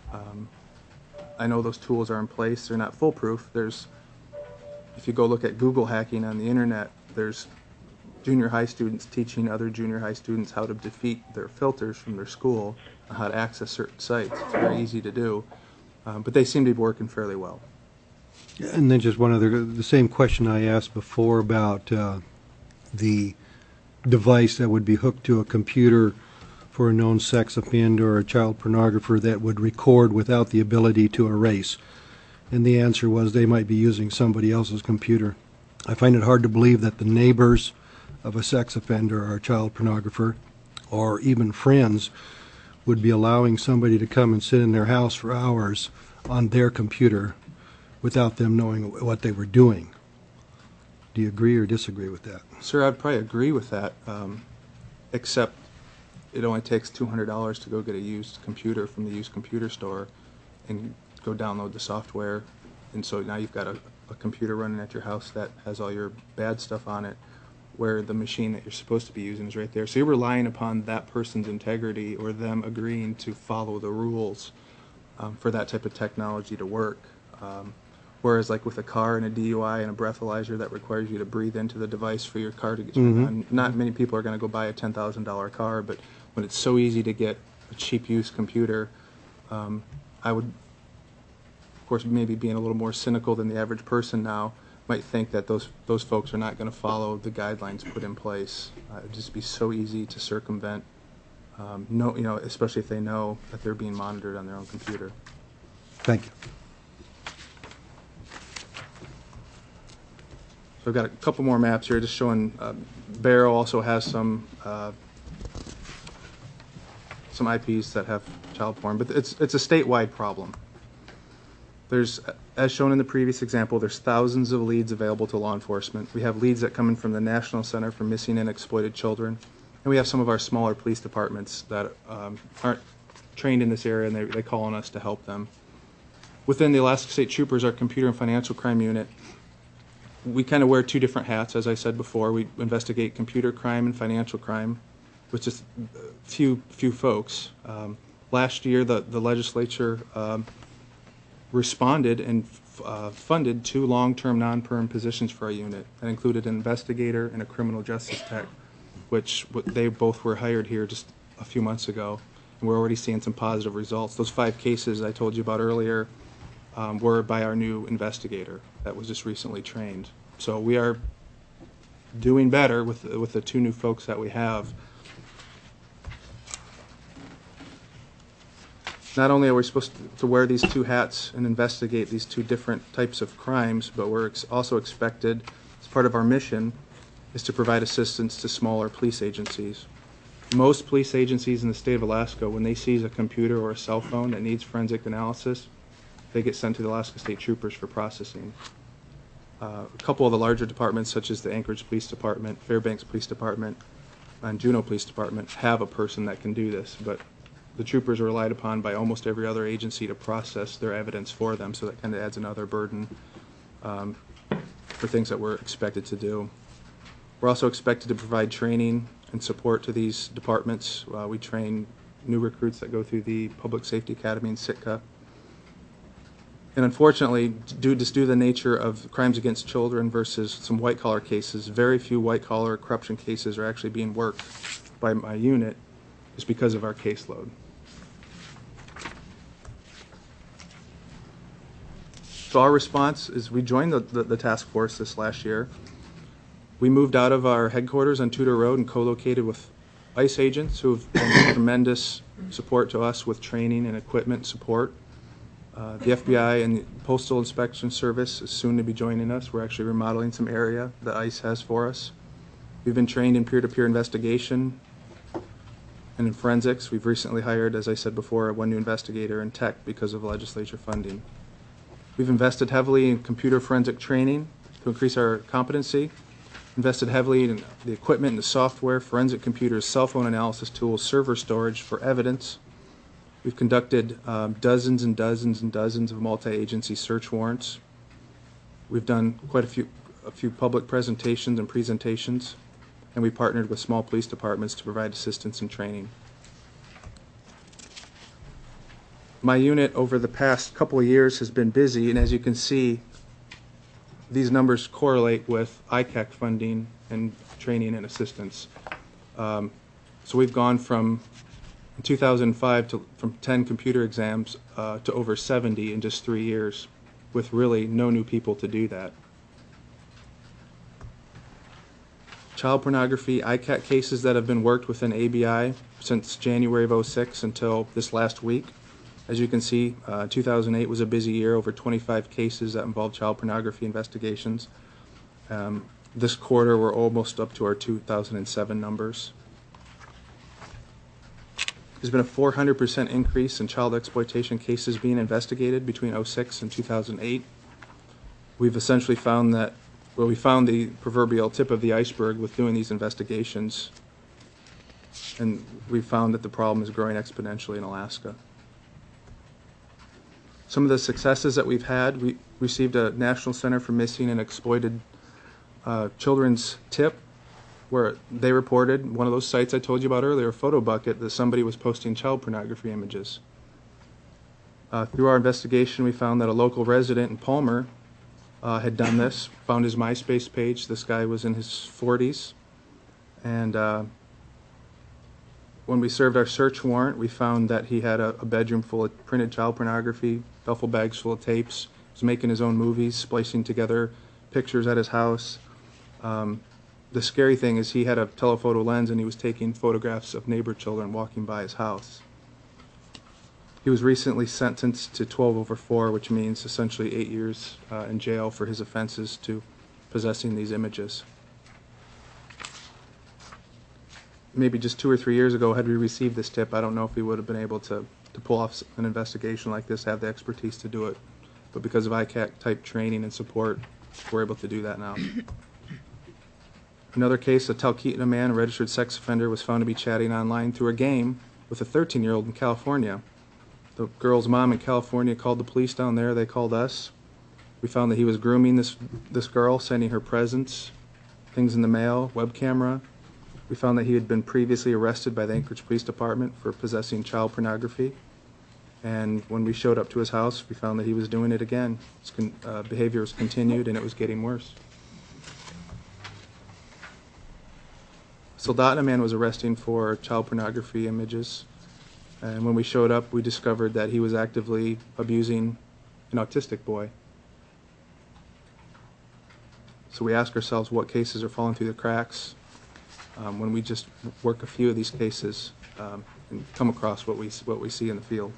I know those tools are in place. They're not foolproof. If you go look at Google hacking on the internet, there's junior high students teaching other junior high students how to defeat their filters from their school, how to access certain sites. It's very easy to do, but they seem to be working fairly well. And then just one other, the same question I asked before about the device that would be hooked to a computer for a known sex offender or a child pornographer that would record without the ability to erase. And the answer was they might be using somebody else's computer. I find it hard to believe that the neighbors of a sex offender or a child pornographer, or even friends, would be allowing somebody to come and sit in their house for hours on their computer without them knowing what they were doing. Do you agree or disagree with that? Sir, I'd probably agree with that, except it only takes $200 to go get a used computer from the used computer store and go download the software. And so now you've got a computer running at your house that has all your bad stuff on it, where the machine that you're supposed to be using is right there. So you're relying upon that person's integrity or them agreeing to follow the rules for that type of technology to work. Whereas like with a car and a DUI and a breathalyzer that requires you to breathe into the device for your car to get turned on, not many people are going to go buy a $10,000 car, but when it's so easy to get a cheap used computer, I would, of course, maybe being a little more cynical than the average person now, might think that those folks are not going to follow the guidelines put in place. It'd just be so easy to circumvent, especially if they know that they're being monitored on their own computer. Thank you. So I've got a couple more maps here just showing Barrow also has some IPs that have child porn, but it's a statewide problem. There's, as shown in the previous example, there's thousands of leads available to law enforcement. We have leads that come in from the National Center for Missing and Exploited Children, and we have some of our smaller police departments that aren't trained in this area, and they call on us to help them. Within the Alaska State Troopers, our computer and financial crime unit, we kind of wear two different hats, as I said before. We investigate computer crime and financial crime, with just few folks. Last year, the legislature responded and funded 2 long-term non-perm positions for our unit. That included an investigator and a criminal justice tech, which they both were hired here just a few months ago, and we're already seeing some positive results. Those 5 cases I told you about earlier were by our new investigator that was just recently trained. So we are doing better with the 2 new folks that we have. Not only are we supposed to wear these 2 hats and investigate these 2 different types of crimes, but we're also expected, as part of our mission, is to provide assistance to smaller police agencies. Most police agencies in the state of Alaska, when they seize a computer or a cell phone that needs forensic analysis, they get sent to the Alaska State Troopers for processing. A couple of the larger departments, such as the Anchorage Police Department, Fairbanks Police Department, and Juneau Police Department, have a person that can do this, but the troopers are relied upon by almost every other agency to process their evidence for them, so that kind of adds another burden for things that we're expected to do. We're also expected to provide training and support to these departments. We train new recruits that go through the Public Safety Academy in Sitka. And unfortunately, due to the nature of crimes against children versus some white-collar cases, very few white-collar corruption cases are actually being worked by my unit, just because of our caseload. So our response is we joined the task force this last year. We moved out of our headquarters on Tudor Road and co-located with ICE agents who have been tremendous support to us with training and equipment support. The FBI and the Postal Inspection Service is soon to be joining us. We're actually remodeling some area that ICE has for us. We've been trained in peer-to-peer investigation and in forensics. We've recently hired, as I said before, one new investigator in tech because of legislature funding. We've invested heavily in computer forensic training to increase our competency, invested heavily in the equipment and the software, forensic computers, cell phone analysis tools, server storage for evidence. We've conducted dozens and dozens and dozens of multi-agency search warrants. We've done quite a few public presentations and presentations, and we partnered with small police departments to provide assistance and training. My unit over the past couple of years has been busy, and as you can see, these numbers correlate with ICAC funding and training and assistance. So we've gone from in 2005 from 10 computer exams to over 70 in just 3 years, with really no new people to do that. Child pornography ICAC cases that have been worked within ABI since January of 2006 until this last week. As you can see, 2008 was a busy year, over 25 cases that involved child pornography investigations. This quarter, we're almost up to our 2007 numbers. There's been a 400% increase in child exploitation cases being investigated between 2006 and 2008. We've essentially found that, well, we found the proverbial tip of the iceberg with doing these investigations, and we found that the problem is growing exponentially in Alaska. Some of the successes that we've had, we received a National Center for Missing and Exploited Children's tip, where they reported one of those sites I told you about earlier, PhotoBucket, that somebody was posting child pornography images. Through our investigation, we found that a local resident in Palmer had done this, found his MySpace page. This guy was in his 40s. And when we served our search warrant, we found that he had a bedroom full of printed child pornography, duffel bags full of tapes. He was making his own movies, splicing together pictures at his house. The scary thing is he had a telephoto lens and he was taking photographs of neighbor children walking by his house. He was recently sentenced to 12 over 4, which means essentially 8 years in jail for his offenses to possessing these images. Maybe just 2 or 3 years ago, had we received this tip, I don't know if we would have been able to pull off an investigation like this, have the expertise to do it. But because of ICAC-type training and support, we're able to do that now. Another case, a Talkeetna man, a registered sex offender, was found to be chatting online through a game with a 13-year-old in California. The girl's mom in California called the police down there. They called us. We found that he was grooming this girl, sending her presents, things in the mail, web camera. We found that he had been previously arrested by the Anchorage Police Department for possessing child pornography. And when we showed up to his house, we found that he was doing it again. His behavior was continued, and it was getting worse. Soldotna man was arrested for child pornography images. And when we showed up, we discovered that he was actively abusing an autistic boy. So we ask ourselves what cases are falling through the cracks when we just work a few of these cases and come across what we see in the field.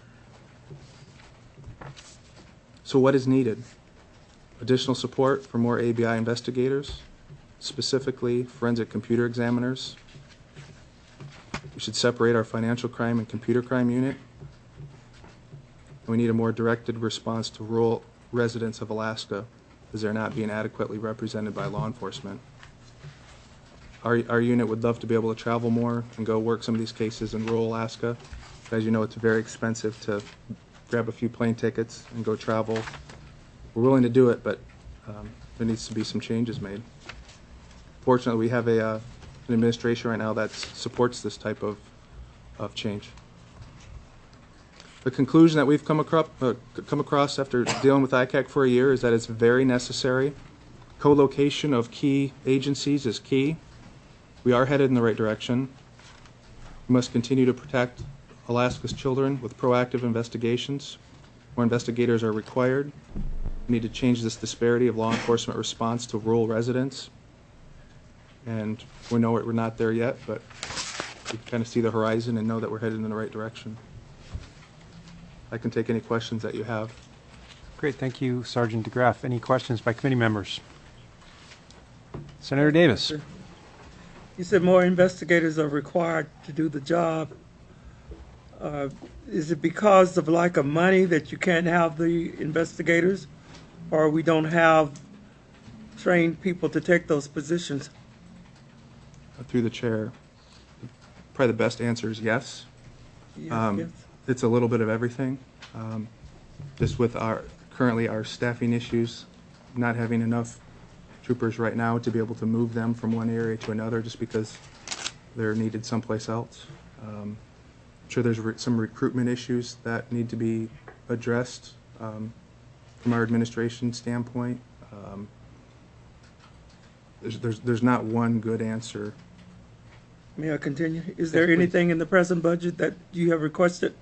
So what is needed? Additional support for more ABI investigators, specifically forensic computer examiners. We should separate our financial crime and computer crime unit. And we need a more directed response to rural residents of Alaska, as they're not being adequately represented by law enforcement. Our unit would love to be able to travel more and go work some of these cases in rural Alaska. As you know, it's very expensive to grab a few plane tickets and go travel. We're willing to do it, but there needs to be some changes made. Fortunately, we have an administration right now that supports this type of change. The conclusion that we've come across after dealing with ICAC for a year is that it's very necessary. Co-location of key agencies is key. We are headed in the right direction. We must continue to protect Alaska's children with proactive investigations. More investigators are required. We need to change this disparity of law enforcement response to rural residents. And we know we're not there yet, but we kind of see the horizon and know that we're headed in the right direction. I can take any questions that you have. Great, thank you, Sergeant DeGraff. Any questions by committee members? Senator Davis. You said more investigators are required to do the job. Is it because of lack of money that you can't have the investigators, or we don't have trained people to take those positions? Through the chair, probably the best answer is yes. Yes. It's a little bit of everything. Just with currently our staffing issues, not having enough troopers right now to be able to move them from one area to another just because they're needed someplace else. I'm sure there's some recruitment issues that need to be addressed from our administration standpoint. There's not one good answer. May I continue? Is there anything in the present budget that you have requested?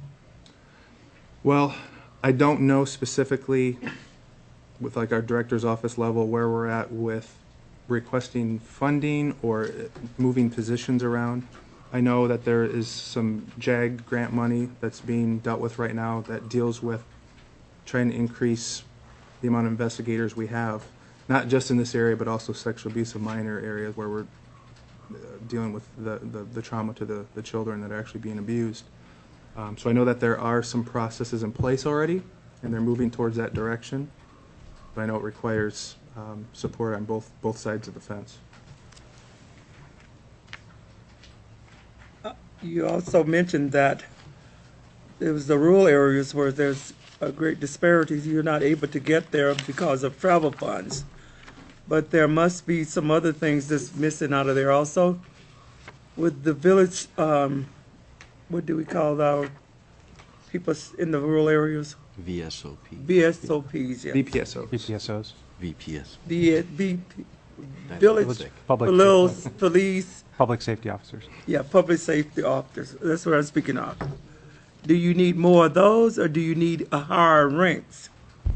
Well, I don't know specifically with like our director's office level where we're at with requesting funding or moving positions around. I know that there is some JAG grant money that's being dealt with right now that deals with trying to increase the amount of investigators we have, not just in this area, but also sexual abuse of minor areas where we're dealing with the trauma to the children that are actually being abused. So I know that there are some processes in place already, and they're moving towards that direction. But I know it requires support on both sides of the fence. You also mentioned that it was the rural areas where there's a great disparity. You're not able to get there because of travel funds. But there must be some other things that's missing out of there also. With the village, what do we call our people in the rural areas? VSOP. VSOPs, yeah. VPSO. VPSOs. VPS. Village police. Public safety officers. Yeah, public safety officers. That's what I'm speaking of. Do you need more of those, or do you need a higher ranks?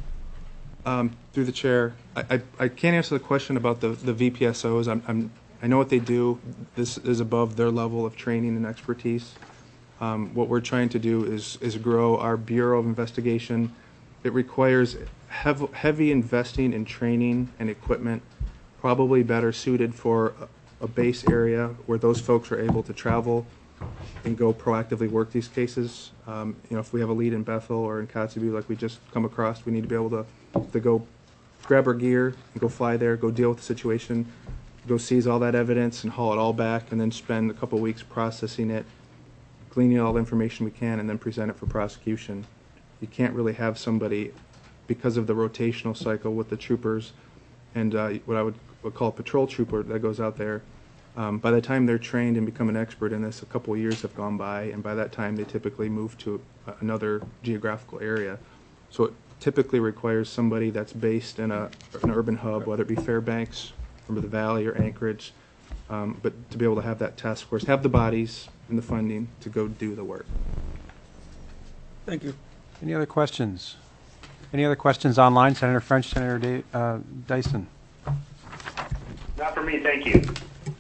Through the chair, I can't answer the question about the VPSOs. I know what they do. This is above their level of training and expertise. What we're trying to do is grow our Bureau of Investigation. It requires heavy investing in training and equipment, probably better suited for a base area where those folks are able to travel and go proactively work these cases. If we have a lead in Bethel or in Kotzebue like we just come across, we need to be able to go grab our gear and go fly there, go deal with the situation, go seize all that evidence and haul it all back, and then spend a couple of weeks processing it, gleaning all the information we can, and then present it for prosecution. You can't really have somebody, because of the rotational cycle with the troopers and what I would call a patrol trooper that goes out there, by the time they're trained and become an expert in this, a couple of years have gone by, and by that time they typically move to another geographical area. So it typically requires somebody that's based in an urban hub, whether it be Fairbanks, River Valley, or Anchorage, but to be able to have that task force, have the bodies and the funding to go do the work. Thank you. Any other questions? Any other questions online? Senator French, Senator Dyson. Not for me, thank you.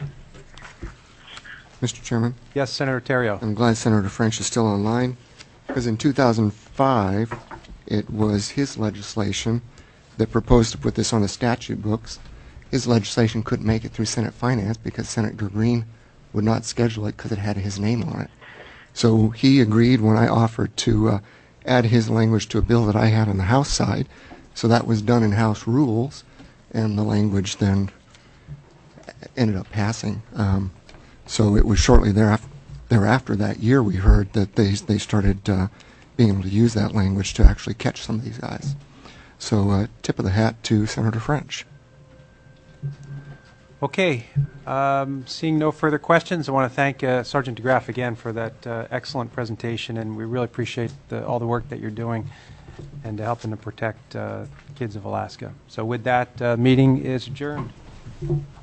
Mr. Chairman, Yes, Senator Terrio. I'm glad Senator French is still online, because in 2005, it was his legislation that proposed to put this on the statute books, his legislation couldn't make it through Senate Finance because Senator Green would not schedule it because it had his name on it. So he agreed when I offered to add his language to a bill that I had on the House side. So that was done in House rules, and the language then ended up passing. So it was shortly thereafter that year we heard that they started being able to use that language to actually catch some of these guys. So tip of the hat to Senator French. Okay, seeing no further questions, I want to thank Sergeant DeGraff again for that excellent presentation, and we really appreciate all the work that you're doing and helping to protect kids of Alaska. So with that, meeting is adjourned.